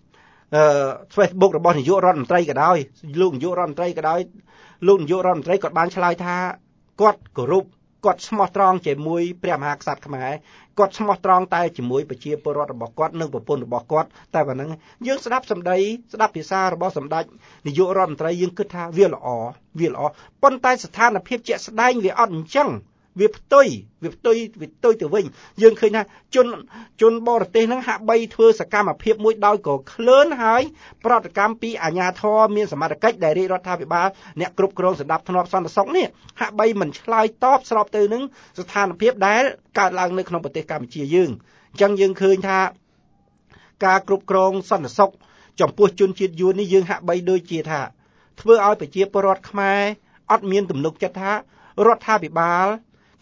Facebook របស់នាយករដ្ឋមន្ត្រីក៏ដោយលោកនាយករដ្ឋមន្ត្រីក៏ដោយលោកនាយករដ្ឋមន្ត្រីក៏បានឆ្លើយថាគាត់គោរពគាត់ស្មោះត្រង់ជាមួយព្រះមហាក្សត្រខ្មែរគាត់ស្មោះត្រង់តែជាមួយប្រជាពលរដ្ឋរបស់គាត់និងប្រពន្ធរបស់គាត់តែប៉ុណ្្នឹងយើងស្ដាប់សម្ដីស្ដាប់ភាសារបស់សម្ដេចនាយករដ្ឋមន្ត្រីយើងគិតថាវាល្អប៉ុន្តែស្ថានភាពជាក់ស្ដែងវាអត់អញ្ចឹងវាផ្ទុយទៅវិញយើងឃើញថាជនបរទេសហ្នឹងហាក់បីធ្វើសកម្មភាពមួយដោយក៏ឃ្លើនហើយប្រតិកម្មពីអាជ្ញាធរមានសមត្ថកិច្ចដែលរាជរដ្ឋាភិបាលអ្នកគ្រប់គ្រងសណ្ដាប់ធ្នាប់សន្តិសុខនេះហាក់បីមិនឆ្លើយតបស្របទៅនឹងស្ថានភាពដែលកើតឡើងនៅក្នុងប្រទេសកម្ពុជាយើងអញ្ចឹងយើងឃើញថាការគ្រប់គ្រងសន្តិសុខចំពោះជនជាតិយួននេះយើងហាក់បីដូចជាថាធ្វើឲ្យប្រជាពលរដ្ឋខ្មែរអត់មានទំនុកចិត្តថារដ្ឋាភិបាល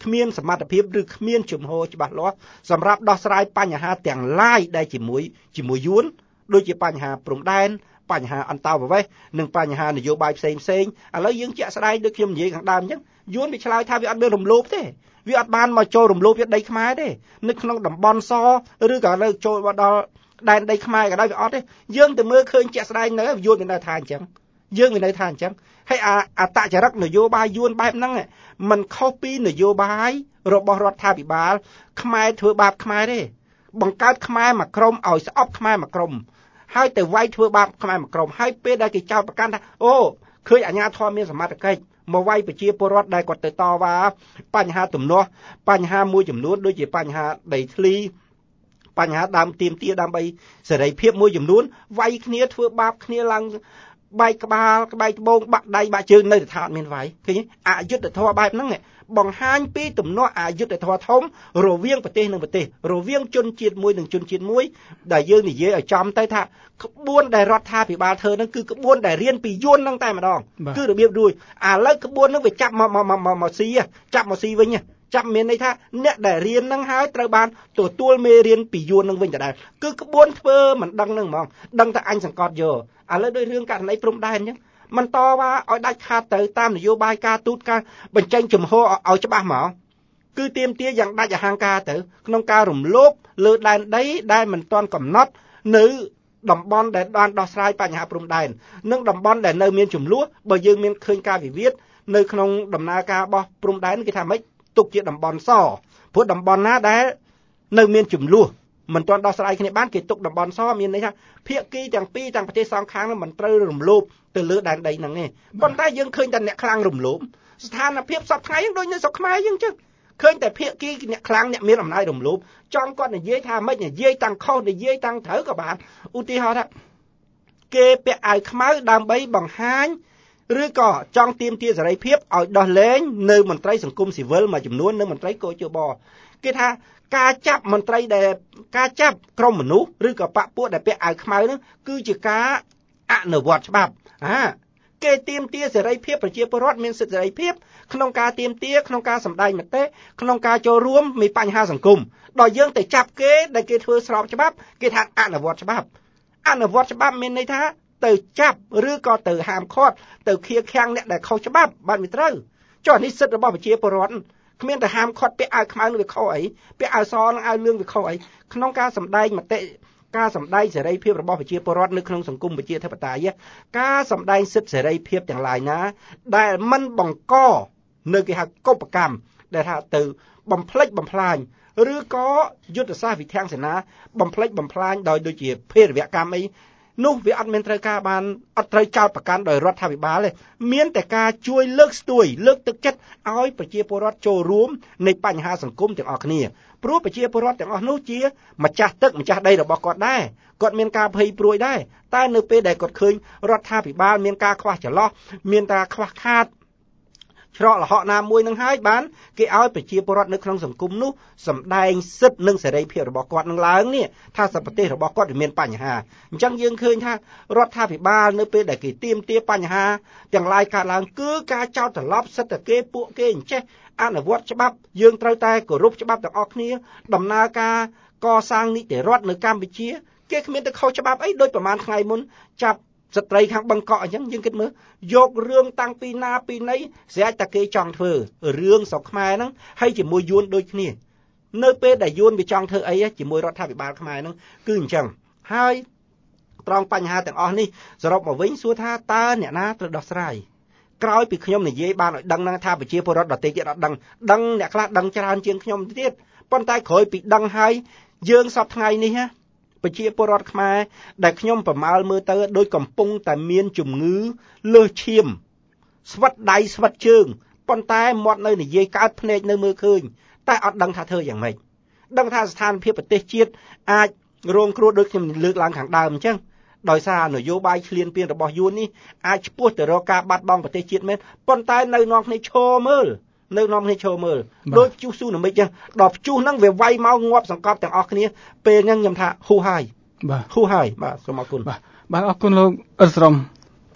គ្មានសមត្ថភាពឬគ្មានជំហរច្បាស់លាស់សម្រាប់ដោះស្រាយបញ្ហាទាំងឡាយដែលជាមួយយួនដូចជាបញ្ហាព្រំដែនបញ្ហាអន្តោប្រវេសន៍និងបញ្ហានយោបាយផ្សេងឥឡូវយើងជាក់ស្ដែងដូចខ្ញុំនិយាយខាងដើមអញ្ចឹងយួនវាឆ្លើយថាវាអត់មានរំលោភទេវាអត់បានមកចូលរំលោភដីខ្មែរទេនៅក្នុងតំបន់សឬក៏នៅចូលមកដល់ដែនដីខ្មែរក៏ដោយវាអត់ទេយើងទៅមើលឃើញជាក់ស្ដែងនៅយួនវានៅថាអញ្ចឹងយើងវានៅថាអញ្ចឹងហើយអតចរិតនយោបាយយួនបែបហ្នឹងมันខុសពីនយោបាយរបស់រដ្ឋាភិបាលខ្មែរធ្វើបាបខ្មែរទេបង្កើតខ្មែរមួយក្រុមឲ្យស្អប់ខ្មែរមួយក្រុមហើយទៅវាយធ្វើបាបខ្មែរមួយក្រុមហើយពេលដែលគេចោទប្រកាន់ថាអូឃើញអាជ្ញាធរមានសមត្ថកិច្ចមកវាយប្រជាពលរដ្ឋដែលគាត់ទៅតវ៉ាបញ្ហាទំនាស់បញ្ហាមួយចំនួនដូចជាបញ្ហាដីធ្លីបញ្ហាដើមទាមទារដើម្បីសេរីភាពមួយចំនួនវាយគ្នាធ្វើបាបគ្នាឡើងបែកក្បាលក្បែកត្បូងបាក់ដៃបាក់ជើងនៅតែថាអត់មានវាយឃើញអយុត្តិធម៌បែបហ្នឹងបង្ហាញពីទំនាស់អយុត្តិធម៌ធំរវាងប្រទេសនិងប្រទេសរវាងជនជាតិមួយនិងជនជាតិមួយដែលយើងនិយាយឲ្យចំទៅថាក្បួនដែលរដ្ឋាភិបាលធ្វើហ្នឹងគឺក្បួនដែលរៀនពីយួនហ្នឹងតែម្ដងគឺរបៀបរួចឥឡូវក្បួនហ្នឹងវាចាប់មកស៊ីចាប់មកស៊ីវិញចាប់មានន័យថាអ្នកដែលរៀនហ្នឹងហើយត្រូវបានទទួលមេរៀនពីយួនហ្នឹងវិញដដែលគឺក្បួនធ្វើមិនដឹងហ្នឹងហ្មងដឹងតែអញសង្កត់យកឥឡូវដោយរឿងករណីព្រំដែនអញ្ចឹងมันតវ៉ាឲ្យដាច់ខាតទៅតាមនយោបាយការទូតការបញ្ចេញជំហរឲ្យច្បាស់មកគឺទាមទារយ៉ាងដាច់អហង្ការទៅក្នុងការរំលោភលើដែនដីដែលមិនទាន់កំណត់នៅតំបន់ដែលបានដោះស្រាយបញ្ហាព្រំដែននិងតំបន់ដែលនៅមានចំនួនបើយើងមានឃើញការវិវាទនៅក្នុងដំណើរការរបស់ព្រំដែនគេថាម៉េចទុកជាតំបន់សព្រោះតំបន់ណាដែលនៅមានចំនួនមិនទាន់ដោះស្រាយគ្នាបានគេទុកតំបន់សមានន័យថាភាគីទាំងពីរទាំងប្រទេសសងខាងនោះមិនត្រូវរំលោភទៅលើដែនដីហ្នឹងទេប៉ុន្តែយើងឃើញតែអ្នកខ្លាំងរំលោភស្ថានភាពសពថ្ងៃហ្នឹងដូចនៅស្រុកខ្មែរយើងចឹងឃើញតែភាគីអ្នកខ្លាំងអ្នកមានអំណាចរំលោភចង់គាត់និយាយថាម៉េចនិយាយតាំងខុសនិយាយតាំងត្រូវក៏បានឧទាហរណ៍ថាគេពាក់អាវខ្មៅដើម្បីបង្ហាញឬក៏ចង់ទាមទារសេរីភាពឲ្យដោះលែងនៅមន្ត្រីសង្គមស៊ីវិលមួយចំនួននិងមន្ត្រីកោជបគេថាការចាប់មន្ត្រីដែលការចាប់ក្រុមមនុស្សឬក៏បកពួកដែលពាក់អាវខ្មៅនោះគឺជាការអនុវត្តច្បាប់គេទាមទារសេរីភាពប្រជាពលរដ្ឋមានសិទ្ធិសេរីភាពក្នុងការទាមទារក្នុងការសម្ដែងមតិក្នុងការចូលរួមមានបញ្ហាសង្គមដល់យើងទៅចាប់គេដែលគេធ្វើស្របច្បាប់គេថាអនុវត្តច្បាប់មានន័យថាទៅចាប់ឬក៏ទៅហាមឃាត់ទៅឃាតឃាំងអ្នកដែលខុសច្បាប់បានមិនត្រូវចុះនេះសិទ្ធិរបស់ប្រជាពលរដ្ឋគ្មានតែហាមឃាត់ពាក់អាវខ្មៅនឹងវាខុសអីពាក់អាវសនឹងអាវលឿងវាខុសអីក្នុងការសម្ដែងមតិការសម្ដែងសេរីភាពរបស់ប្រជាពលរដ្ឋនៅក្នុងសង្គមប្រជាធិបតេយ្យការសម្ដែងសិទ្ធិសេរីភាពទាំងឡាយណាដែលមិនបង្កនៅគេហៅកុបកម្មដែលថាទៅបំផ្លិចបំផ្លាញឬក៏យុទ្ធសាស្ត្រវិធានសេនាបំផ្លិចបំផ្លាញដោយដូចជាភេរវកម្មអីនោះវាអត់មានត្រូវការបានអត់ត្រូវចោទប្រកាន់ដោយរដ្ឋាភិបាលទេមានតែការជួយលើកស្ទួយលើកទឹកចិត្តឲ្យប្រជាពលរដ្ឋចូលរួមในបញ្ហាសង្គមទាំងអស់គ្នាព្រោះប្រជាពលរដ្ឋទាំងអស់នោះជាម្ចាស់ទឹកម្ចាស់ដីរបស់គាត់ដែរគាត់មានការភ័យព្រួយដែរតែនៅពេលដែលគាត់ឃើញរដ្ឋាភិបាលមានការខ្វះចន្លោះមានការខ្វះខាតច្រកលហកណាមួយនឹងហើយបានគេឲ្យប្រជាពលរដ្ឋនៅក្នុងសង្គមនោះសម្ដែងសិទ្ធិនិងសេរីភាពរបស់គាត់នឹងឡើងនេះថាប្រទេសរបស់គាត់មានបញ្ហាអញ្ចឹងយើងឃើញថារដ្ឋាភិបាលនៅពេលដែលគេទាមទារបញ្ហាទាំងឡាយកើតឡើងគឺការចោទត្រឡប់សិទ្ធិគេពួកគេអញ្ចេះអនុវត្តច្បាប់យើងត្រូវតែគោរពច្បាប់ទាំងអស់គ្នាដំណើរការកសាងនីតិរដ្ឋនៅកម្ពុជាគេគ្មានទៅខុសច្បាប់អីដូចប្រហែលថ្ងៃមុនចាប់ស្ត្រីខាងបឹងកក់អញ្ចឹងយើងគិតមើលយករឿងតាំងពីណាពីណីស្រាប់តែគេចង់ធ្វើរឿងស្រុកខ្មែរហ្នឹងហើយជាមួយយួនដូចគ្នានៅពេលដែលយួនវាចង់ធ្វើអីជាមួយរដ្ឋាភិបាលខ្មែរហ្នឹងគឺអញ្ចឹងហើយត្រង់បញ្ហាទាំងអស់នេះសរុបមកវិញសួរថាតើអ្នកណាត្រូវដោះស្រាយក្រោយពីខ្ញុំនិយាយបានឲ្យដឹងថាប្រជាពលរដ្ឋដទៃទៀតអត់ដឹងអ្នកខ្លះដឹងច្រើនជាងខ្ញុំទៀតប៉ុន្តែក្រោយពីដឹងហើយយើងសពថ្ងៃនេះប្រជាពលរដ្ឋខ្មែរដែលខ្ញុំប្រមាលមើលទៅដូចកំពុងតែមានជំងឺលើសឈាមស្វិតដៃស្វិតជើងប៉ុន្តែមាត់នៅនិយាយកើតភ្នែកនៅមើលឃើញតែអត់ដឹងថាធ្វើយ៉ាងម៉េចដឹងថាស្ថានភាពប្រទេសជាតិអាចរងគ្រោះដូចខ្ញុំលើកឡើងខាងដើមអញ្ចឹងដោយសារនយោបាយឈ្លានពានរបស់យួននេះអាចឆ្ពោះទៅរកការបាត់បង់ប្រទេសជាតិមែនប៉ុន្តែនៅនាំគ្នាឈរមើលដូចជុះស៊ូណាមិកចឹងដល់ព្យុះហ្នឹងវាវាយមកងាប់សង្កត់ទាំងអស់គ្នាពេលហ្នឹងខ្ញុំថាហ៊ូហើយបាទសូមអរគុណបាទអរគុណលោកអ៊ិតស្រមថា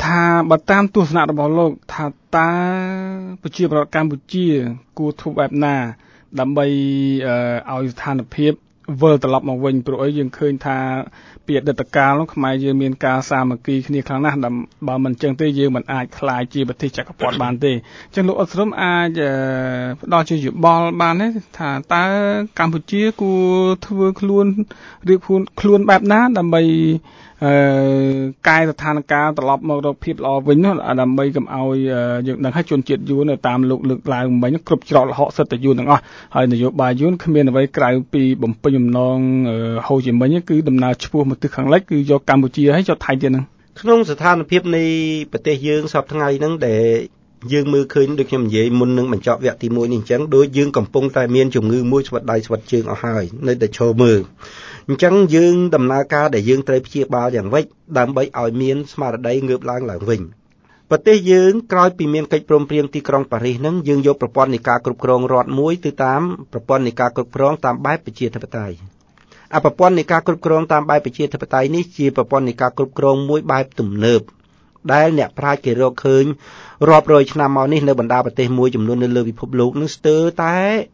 ថាបើតាមទស្សនៈរបស់លោកថាតើប្រជាពលរដ្ឋកម្ពុជាគួរធ្វើបែបណាដើម្បីឲ្យស្ថានភាពវិលត្រឡប់មកវិញព្រោះអីយើងឃើញថាពីអតីតកាលនោះខ្មែរយើងមានការសាមគ្គីគ្នាខ្លាំងណាស់បើមិនអញ្ចឹងទេយើងមិនអាចក្លាយជាប្រទេសចក្រពត្តិបានទេអញ្ចឹងលោកអ៊ុតស្រឹមអាចផ្ដល់ជាយោបល់បានទេថាតើកម្ពុជាគួរធ្វើខ្លួនរៀបខ្លួនបែបណាដើម្បីកែស្ថានភាពត្រឡប់មករកភាពល្អវិញនោះដើម្បីកុំឲ្យយើងដឹងឲ្យជនជាតិយួននៅតាមលោកលើកឡើងមិញគ្រប់ច្រកល្ហកសិទ្ធិយួនទាំងអស់ហើយនយោបាយយួនគ្មានអ្វីក្រៅពីបំពេញបំណងហូជីមិញគឺដំណើរឆ្ពោះមកទិសខាងលិចគឺយកកម្ពុជាហើយយកថៃទៀតហ្នឹងក្នុងស្ថានភាពនៃប្រទេសយើងសពថ្ងៃហ្នឹងដែលយើងមើលឃើញដូចខ្ញុំនិយាយមុននឹងបញ្ចប់វគ្គទី1នេះអញ្ចឹងដូចយើងកំពុងតែមានជំងឺមួយស្វិតដៃស្វិតជើងអស់ហើយនៅតែឈរមើលអញ្ចឹងយើងដំណើរការដែលយើងត្រូវព្យាបាលយ៉ាងម៉េចដើម្បីឲ្យមានស្មារតីងើបឡើងវិញប្រទេសយើងក្រោយពីមានកិច្ចព្រមព្រៀងទីក្រុងប៉ារីសហ្នឹងយើងយកប្រព័ន្ធនៃការគ្រប់គ្រងរដ្ឋមួយទៅតាមប្រព័ន្ធនៃការគ្រប់គ្រងតាមបែបប្រជាធិបតេយ្យប្រព័ន្ធនៃការគ្រប់គ្រងតាមបែបប្រជាធិបតេយ្យនេះជាប្រព័ន្ធនៃការគ្រប់គ្រងមួយបែបទំនើបដែលអ្នកប្រាជ្ញគេរកឃើញរាប់រយឆ្នាំមកនេះនៅបណ្ដាប្រទេសមួយចំនួននៅលើពិភពលោកនឹងស្ទើរតែ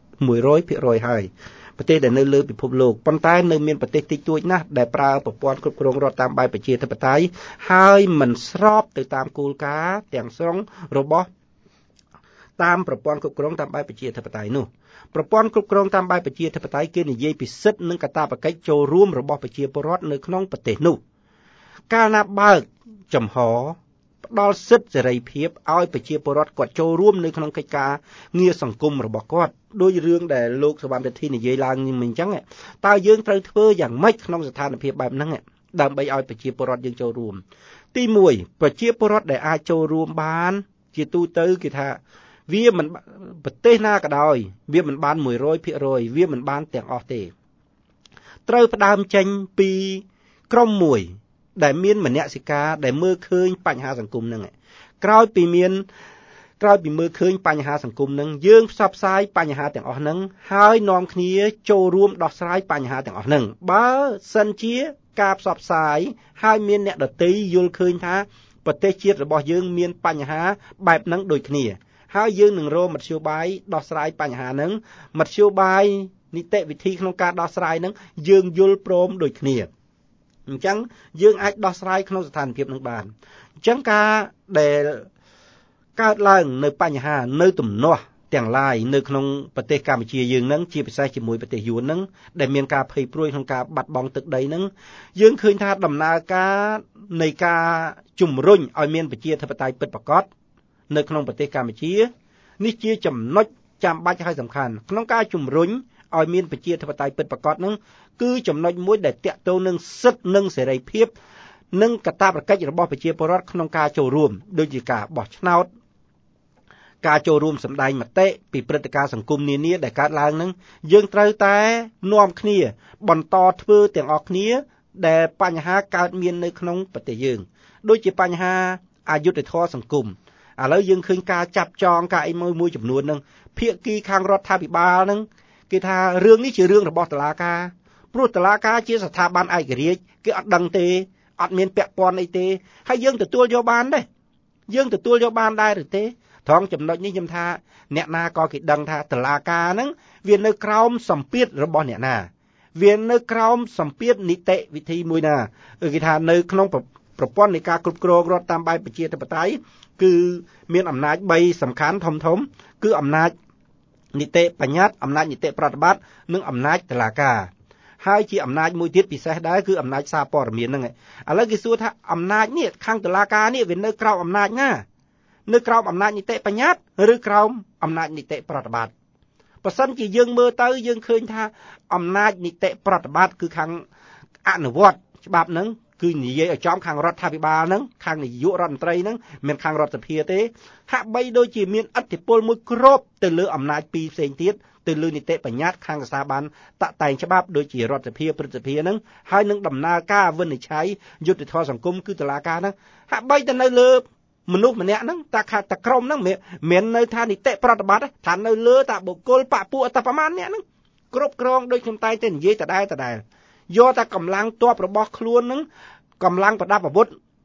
100% ហើយប្រទេសដែលនៅលើពិភពលោកប៉ុន្តែនៅមានប្រទេសតិចតួចណាស់ដែលប្រើប្រព័ន្ធគ្រប់គ្រងរដ្ឋតាមបែបប្រជាធិបតេយ្យហើយមិនស្របទៅតាមគោលការណ៍ទាំងស្រុងរបស់តាមប្រព័ន្ធគ្រប់គ្រងតាមបែបប្រជាធិបតេយ្យនោះប្រព័ន្ធគ្រប់គ្រងតាមបែបប្រជាធិបតេយ្យគេនិយាយពីសិទ្ធិនិងកាតព្វកិច្ចចូលរួមរបស់ប្រជាពលរដ្ឋនៅក្នុងប្រទេសនោះកាលណាបើកចំហផ្ដល់សិទ្ធិសេរីភាពឲ្យប្រជាពលរដ្ឋគាត់ចូលរួមនៅក្នុងកិច្ចការងារសង្គមរបស់គាត់ដោយរឿងដែលលោកសវណ្ណរិទ្ធីនិយាយឡើងមិញអញ្ចឹងតើយើងត្រូវធ្វើយ៉ាងម៉េចក្នុងស្ថានភាពបែបហ្នឹងដើម្បីឲ្យប្រជាពលរដ្ឋយើងចូលរួមទី1ប្រជាពលរដ្ឋដែលអាចចូលរួមបានជាទូទៅគេថាវាមិនប្រទេសណាក៏ដោយវាមិនបាន 100% វាមិនបានទាំងអស់ទេត្រូវផ្ដើមចេញពីក្រុមមួយដែលមានមនសិការដែលមើលឃើញបញ្ហាសង្គមហ្នឹងក្រោយពីមើលឃើញបញ្ហាសង្គមហ្នឹងយើងផ្សព្វផ្សាយបញ្ហាទាំងអស់ហ្នឹងហើយនាំគ្នាចូលរួមដោះស្រាយបញ្ហាទាំងអស់ហ្នឹងបើសិនជាការផ្សព្វផ្សាយហើយមានអ្នកដទៃយល់ឃើញថាប្រទេសជាតិរបស់យើងមានបញ្ហាបែបហ្នឹងដូចគ្នាហើយយើងនឹងរកមធ្យោបាយដោះស្រាយបញ្ហាហ្នឹងមធ្យោបាយនីតិវិធីក្នុងការដោះស្រាយហ្នឹងយើងយល់ព្រមដូចគ្នាអញ្ចឹងយើងអាចដោះស្រាយក្នុងស្ថានភាពនឹងបានអញ្ចឹងការដែលកើតឡើងនៅបញ្ហានៅទំនាស់ទាំងឡាយនៅក្នុងប្រទេសកម្ពុជាយើងនឹងជាពិសេសជាមួយប្រទេសយួននឹងដែលមានការភ័យព្រួយក្នុងការបាត់បង់ទឹកដីនឹងយើងឃើញថាដំណើរការនៃការជំរុញឲ្យមានប្រជាធិបតេយ្យពិតប្រាកដនៅក្នុងប្រទេសកម្ពុជានេះជាចំណុចចាំបាច់ហើយសំខាន់ក្នុងការជំរុញឲ្យមានប្រជាធិបតេយ្យពិតប្រាកដនឹងគឺចំណុចមួយដែលតាក់ទងនឹងសិទ្ធិនិងសេរីភាពនិងកាតព្វកិច្ចរបស់ប្រជាពលរដ្ឋក្នុងការចូលរួមដូចជាការបោះឆ្នោតការចូលរួមសម្ដែងមតិពីព្រឹត្តិការណ៍សង្គមនានាដែលកើតឡើងនឹងយើងត្រូវតែនាំគ្នាបន្តធ្វើទាំងអស់គ្នាដែលបញ្ហាកើតមាននៅក្នុងប្រទេសយើងដូចជាបញ្ហាអយុត្តិធម៌សង្គមឥឡូវយើងឃើញការចាប់ចងការអីមួយចំនួននឹងភាគីខាងរដ្ឋាភិបាលនឹងគេថារឿងនេះជារឿងរបស់តុលាការព្រោះតុលាការជាស្ថាប័នឯករាជ្យគេអត់ដឹងទេអត់មានពាក់ព័ន្ធអីទេហើយយើងទទួលយកបានដែរយើងទទួលយកបានដែរឬទេត្រង់ចំណុចនេះខ្ញុំថាអ្នកណាក៏គេដឹងថាតុលាការហ្នឹងវានៅក្រោមសម្ពាធរបស់អ្នកណាវានៅក្រោមសម្ពាធនីតិវិធីមួយណាគេថានៅក្នុងប្រព័ន្ធនៃការគ្រប់គ្រងរដ្ឋតាមបែបប្រជាធិបតេយ្យគឺមានអំណាច3សំខាន់ធំគឺអំណាចនីតិបញ្ញត្តិអំណាចនីតិប្រតិបត្តិនិងអំណាចតុលាការហើយជាអំណាចមួយទៀតពិសេសដែរគឺអំណាចសារព័ត៌មានហ្នឹងឥឡូវគេសួរថាអំណាចនេះខាងតុលាការនេះវានៅក្រោមអំណាចណានៅក្រោមអំណាចនីតិបញ្ញត្តិឬក្រោមអំណាចនីតិប្រតិបត្តិបើសិនជាយើងមើលទៅយើងឃើញថាអំណាចនីតិប្រតិបត្តិគឺខាងអនុវត្តច្បាប់ហ្នឹងគឺនិយាយឲ្យចំខាងរដ្ឋាភិបាលហ្នឹងខាងនាយករដ្ឋមន្ត្រីហ្នឹងមិនខាងរដ្ឋសភាទេហាក់បីដូចជាមានឥទ្ធិពលមួយគ្របទៅលើអំណាចពីរផ្សេងទៀតទៅលើនីតិបញ្ញត្តិខាងស្ថាប័នតាក់តែងច្បាប់ដូចជារដ្ឋសភាព្រឹទ្ធសភាហ្នឹងហើយនឹងដំណើរការវិនិច្ឆ័យយុត្តិធម៌សង្គមគឺតុលាការហ្នឹងហាក់បីទៅនៅលើមនុស្សម្នាក់ហ្នឹងតាក្រុមហ្នឹងមិននៅថានីតិប្រតិបត្តិថានៅលើតាបុគ្គលបពុអត្តប្រមាណអ្នកហ្នឹងគ្រប់គ្រងដូចខ្ញុំតែងតែនិយាយដដែលយកតែកម្លាំងទ័ពរបស់ខ្លួនហ្នឹងកម្លាំងប្រដាប់អាវុធ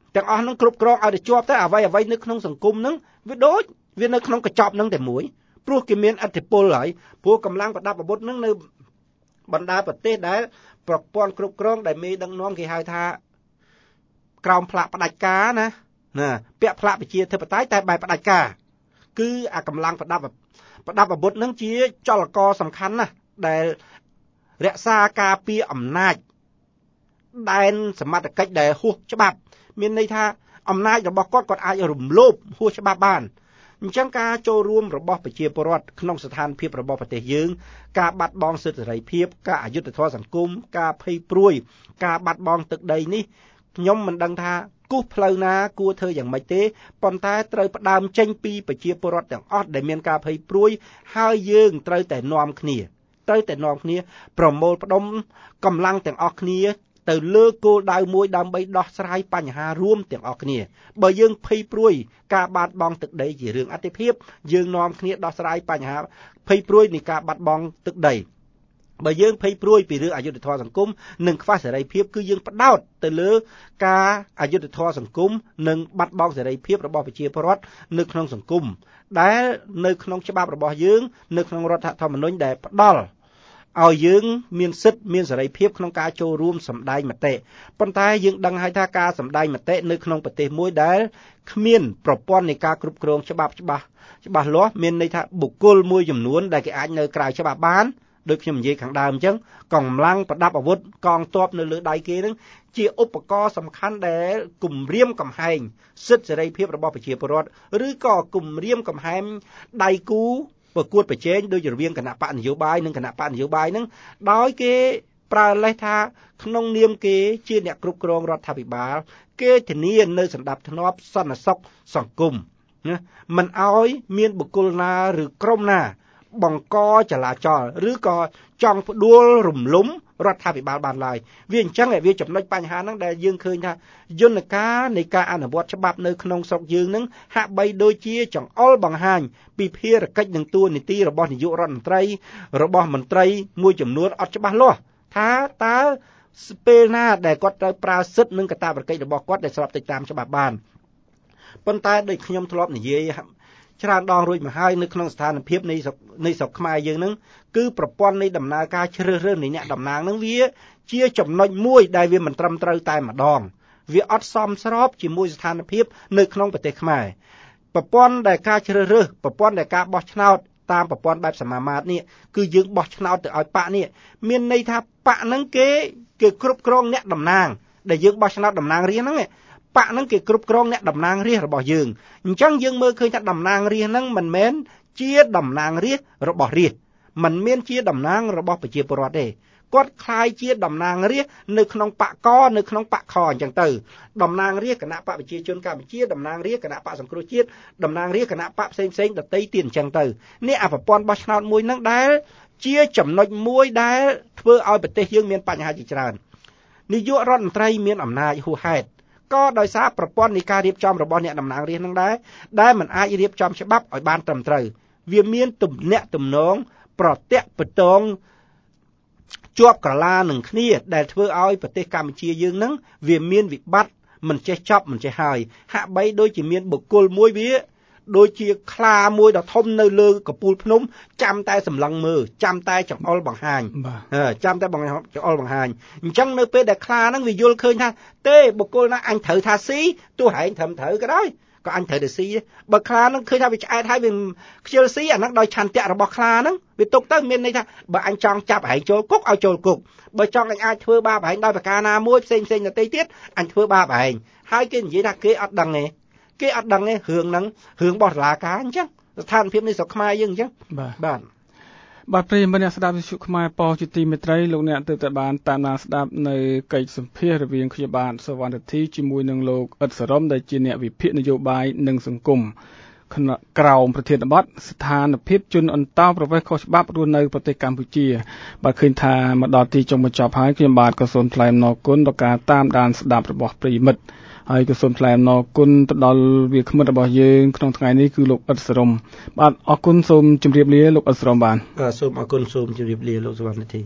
ទាំងអស់ហ្នឹងគ្រប់គ្រងឲ្យទៅជាប់ទៅអ្វីៗនៅក្នុងសង្គមហ្នឹងវាដូចវានៅក្នុងកញ្ចប់ហ្នឹងតែមួយព្រោះគេមានឥទ្ធិពលហើយព្រោះកម្លាំងប្រដាប់អាវុធហ្នឹងនៅបណ្ដាប្រទេសដែលប្រព័ន្ធគ្រប់គ្រងដែលមេដឹកនាំគេហៅថាក្រោមផ្លាកផ្ដាច់ការណាពាក់ផ្លាកប្រជាធិបតេយ្យតែបែបផ្ដាច់ការគឺអាកម្លាំងប្រដាប់អាវុធហ្នឹងជាចលករសំខាន់ណាស់ដែលរក្សាការពារអំណាចដែនសមត្ថកិច្ចដែលហួសច្បាប់មានន័យថាអំណាចរបស់គាត់អាចរំលោភហួសច្បាប់បានអញ្ចឹងការចូលរួមរបស់ប្រជាពលរដ្ឋក្នុងស្ថានភាពរបស់ប្រទេសយើងការបាត់បង់សិទ្ធិសេរីភាពការអយុត្តិធម៌សង្គមការភ័យព្រួយការបាត់បង់ទឹកដីនេះខ្ញុំមិនដឹងថាគូសផ្លូវណាគួរធ្វើយ៉ាងម៉េចទេប៉ុន្តែត្រូវផ្ដើមចេញពីប្រជាពលរដ្ឋទាំងអស់ដែលមានការភ័យព្រួយហើយយើងត្រូវតែនាំគ្នាប្រមូលផ្ដុំកម្លាំងទាំងអស់គ្នាទៅលើគោលដៅមួយដើម្បីដោះស្រាយបញ្ហារួមទាំងអស់គ្នាបើយើងភ័យព្រួយការបាត់បង់ទឹកដីជារឿងអតិភិបយើងនាំគ្នាដោះស្រាយបញ្ហាភ័យព្រួយនៃការបាត់បង់ទឹកដីបើយើងភ័យព្រួយពីរឿងអយុត្តិធម៌សង្គមនិងខ្វះសេរីភាពគឺយើងផ្ដោតទៅលើការអយុត្តិធម៌សង្គមនិងបាត់បង់សេរីភាពរបស់ប្រជាពលរដ្ឋនៅក្នុងសង្គមដែលនៅក្នុងច្បាប់របស់យើងនៅក្នុងរដ្ឋធម្មនុញ្ញដែលផ្ដល់ឲ្យយើងមានសិទ្ធិមានសេរីភាពក្នុងការចូលរួមសម្ដែងមតិប៉ុន្តែយើងដឹងហើយថាការសម្ដែងមតិនៅក្នុងប្រទេសមួយដែលគ្មានប្រព័ន្ធនៃការគ្រប់គ្រងច្បាប់ច្បាស់លាស់មានន័យថាបុគ្គលមួយចំនួនដែលគេអាចនៅក្រៅច្បាប់បានដូចខ្ញុំនិយាយខាងដើមអញ្ចឹងកម្លាំងប្រដាប់អាវុធកងទ័ពនៅលើដៃគេនឹងជាឧបករណ៍សំខាន់ដែលគំរាមកំហែងសិទ្ធិសេរីភាពរបស់ប្រជាពលរដ្ឋឬក៏គំរាមកំហែងដៃគូប្រកួតប្រជែងដោយរវាងគណៈបកនយោបាយនិងគណៈបកនយោបាយនឹងដោយគេប្រើលេសថាក្នុងនាមគេជាអ្នកគ្រប់គ្រងរដ្ឋាភិបាលគេធានានៅសណ្ដាប់ធ្នាប់សន្តិសុខសង្គមណាមិនឲ្យមានបុគ្គលណាឬក្រុមណាបង្កចលាចលឬក៏ចង់ផ្ដួលរំលំរដ្ឋាភិបាលបានឡើយវាអញ្ចឹងវាចំណុចបញ្ហាហ្នឹងដែលយើងឃើញថាយន្តការនៃការអនុវត្តច្បាប់នៅក្នុងស្រុកយើងហ្នឹងហាក់បីដូចជាចង្អុលបង្ហាញពីភារកិច្ចនិងតួនាទីរបស់នាយករដ្ឋមន្ត្រីរបស់មន្ត្រីមួយចំនួនអត់ច្បាស់លាស់ថាតើពេលណាដែលគាត់ត្រូវប្រើសិទ្ធិនិងកាតព្វកិច្ចរបស់គាត់ដែលស្របទៅតាមច្បាប់បានប៉ុន្តែដូចខ្ញុំធ្លាប់និយាយច្រើនដងរួចមកហើយនៅក្នុងស្ថានភាពនៃស្រុកខ្មែរយើងហ្នឹងគឺប្រព័ន្ធនៃដំណើរការជ្រើសរើសនៃអ្នកតំណាងហ្នឹងវាជាចំណុចមួយដែលវាមិនត្រឹមត្រូវតែម្ដងវាអត់សមស្របជាមួយស្ថានភាពនៅក្នុងប្រទេសខ្មែរប្រព័ន្ធដែលការជ្រើសរើសប្រព័ន្ធដែលការបោះឆ្នោតតាមប្រព័ន្ធបែបសមាមាត្រនេះគឺយើងបោះឆ្នោតទៅឲ្យបកនេះមានន័យថាបកហ្នឹងគេគ្រប់គ្រងអ្នកតំណាងដែលយើងបោះឆ្នោតតំណាងរាស្ត្រហ្នឹងបកហ្នឹងគេគ្រប់គ្រងអ្នកតំណាងរាស្ត្ររបស់យើងអញ្ចឹងយើងមើលឃើញថាតំណាងរាស្ត្រហ្នឹងមិនមែនជាតំណាងរាស្ត្ររបស់រាស្ត្រមិនមានជាតំណាងរបស់ប្រជាពលរដ្ឋទេគាត់คล้ายជាតំណាងរាស្ត្រនៅក្នុងបកកនៅក្នុងបកខអញ្ចឹងទៅតំណាងរាស្ត្រគណៈបកប្រជាជនកម្ពុជាតំណាងរាស្ត្រគណៈបកសង្គ្រោះជាតិតំណាងរាស្ត្រគណៈបកផ្សេងដទៃទៀតអញ្ចឹងទៅនេះអាប្រព័ន្ធបោះឆ្នោតមួយហ្នឹងដែលជាចំណុចមួយដែលធ្វើឲ្យប្រទេសយើងមានបញ្ហាជាច្រើននាយករដ្ឋមន្ត្រីមានអំណាចហួសហេតុក៏ដោយសារប្រព័ន្ធនៃការរៀបចំរបស់អ្នកតំណាងរាស្ត្រនឹងដែរដែលមិនអាចរៀបចំច្បាប់ឲ្យបានត្រឹមត្រូវវាមានទំនាក់ទំនងប្រតិបត្តិតងជាប់ក្រឡានឹងគ្នាដែលធ្វើឲ្យប្រទេសកម្ពុជាយើងនឹងវាមានវិបត្តិមិនចេះចប់មិនចេះហើយហាក់បីដូចជាមានបុគ្គលមួយវាដូចជាខ្លាមួយដ៏ធំនៅលើកំពូលភ្នំចាំតែសម្លឹងមើលចាំតែចង្អុលបង្ហាញចាំតែចង្អុលបង្ហាញអញ្ចឹងនៅពេលដែលខ្លាហ្នឹងវាយល់ឃើញថាទេបុគ្គលណាអញត្រូវថាស៊ីទោះហែងត្រឹមត្រូវក៏ដោយក៏អញត្រូវតែស៊ីបើខ្លាហ្នឹងឃើញថាវាឆ្អែតហើយវាខ្ជិលស៊ីអាហ្នឹងដោយឆន្ទៈរបស់ខ្លាហ្នឹងវាទុកទៅមានន័យថាបើអញចង់ចាប់ហែងចូលគុកឲ្យចូលគុកបើចង់អញអាចធ្វើបាបហែងដោយប្រការណាមួយផ្សេងដទៃទៀតអញធ្វើបាបហែងហើយគេនិយាយថាគេអត់ដឹងទេគេអត់ដឹងទេរឿងហ្នឹងរឿងរបស់តុលាការអញ្ចឹងស្ថានភាពនៃស្រុកខ្មែរយើងអញ្ចឹងបាទប្រិយមិត្តអ្នកស្ដាប់វិទ្យុខ្មែរប៉ុស្តិ៍ជាទីមេត្រីលោកអ្នកទើបតែបានតាមដានស្ដាប់នៅកិច្ចសម្ភាសន៍រវាងខ្ញុំបាទសវណ្ណរិទ្ធីជាមួយនឹងលោកអ៊ិតសរមដែលជាអ្នកវិភាគនយោបាយនិងសង្គមក្រោមប្រធានបទស្ថានភាពជនអន្តោប្រវេសន៍ខុសច្បាប់រស់នៅប្រទេសកម្ពុជាបាទឃើញថាមកដល់ទីចុងបញ្ចប់ហើយខ្ញុំបាទក៏សូមថ្លែងអំណរគុណដល់ការតាមដានស្ដាប់របស់ប្រិយមិត្តហើយក៏សូមថ្លែងអំណរគុណទៅដល់វាគ្មិនរបស់យើងក្នុងថ្ងៃនេះគឺលោកអ៊ិតសរមបាទអរគុណសូមជម្រាបលាលោកអ៊ិតសរមបាទសូមអរគុណសូមជម្រាបលាលោកសវណ្ណរិទ្ធី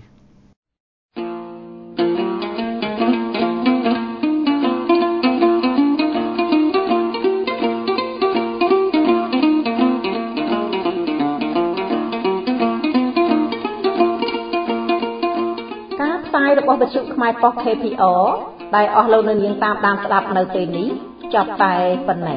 ខ្មែរប៉ុស KPO ដែលអស់លោកអ្នកនាងតាមដានស្ដាប់នៅពេលនេះចប់តែប៉ុណ្ណេះ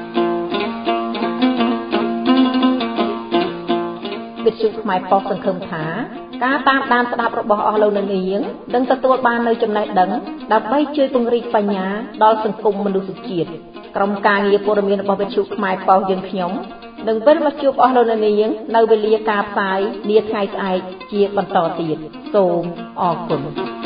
វិទ្យុខ្មែរប៉ុសសង្ឃឹមថាការតាមដានស្ដាប់របស់អស់លោកអ្នកនាងនឹងទទួលបាននូវចំណេះដឹងដើម្បីជួយពង្រីកបញ្ញាដល់សង្គមមនុស្សជាតិក្រុមការងារព័ត៌មានរបស់វិទ្យុខ្មែរប៉ុសយើងខ្ញុំនឹងវិលមកជួបអស់លោកអ្នកនាងនៅវេលាការផ្សាយនាថ្ងៃស្អែកជាបន្តទៀតសូមអរគុណ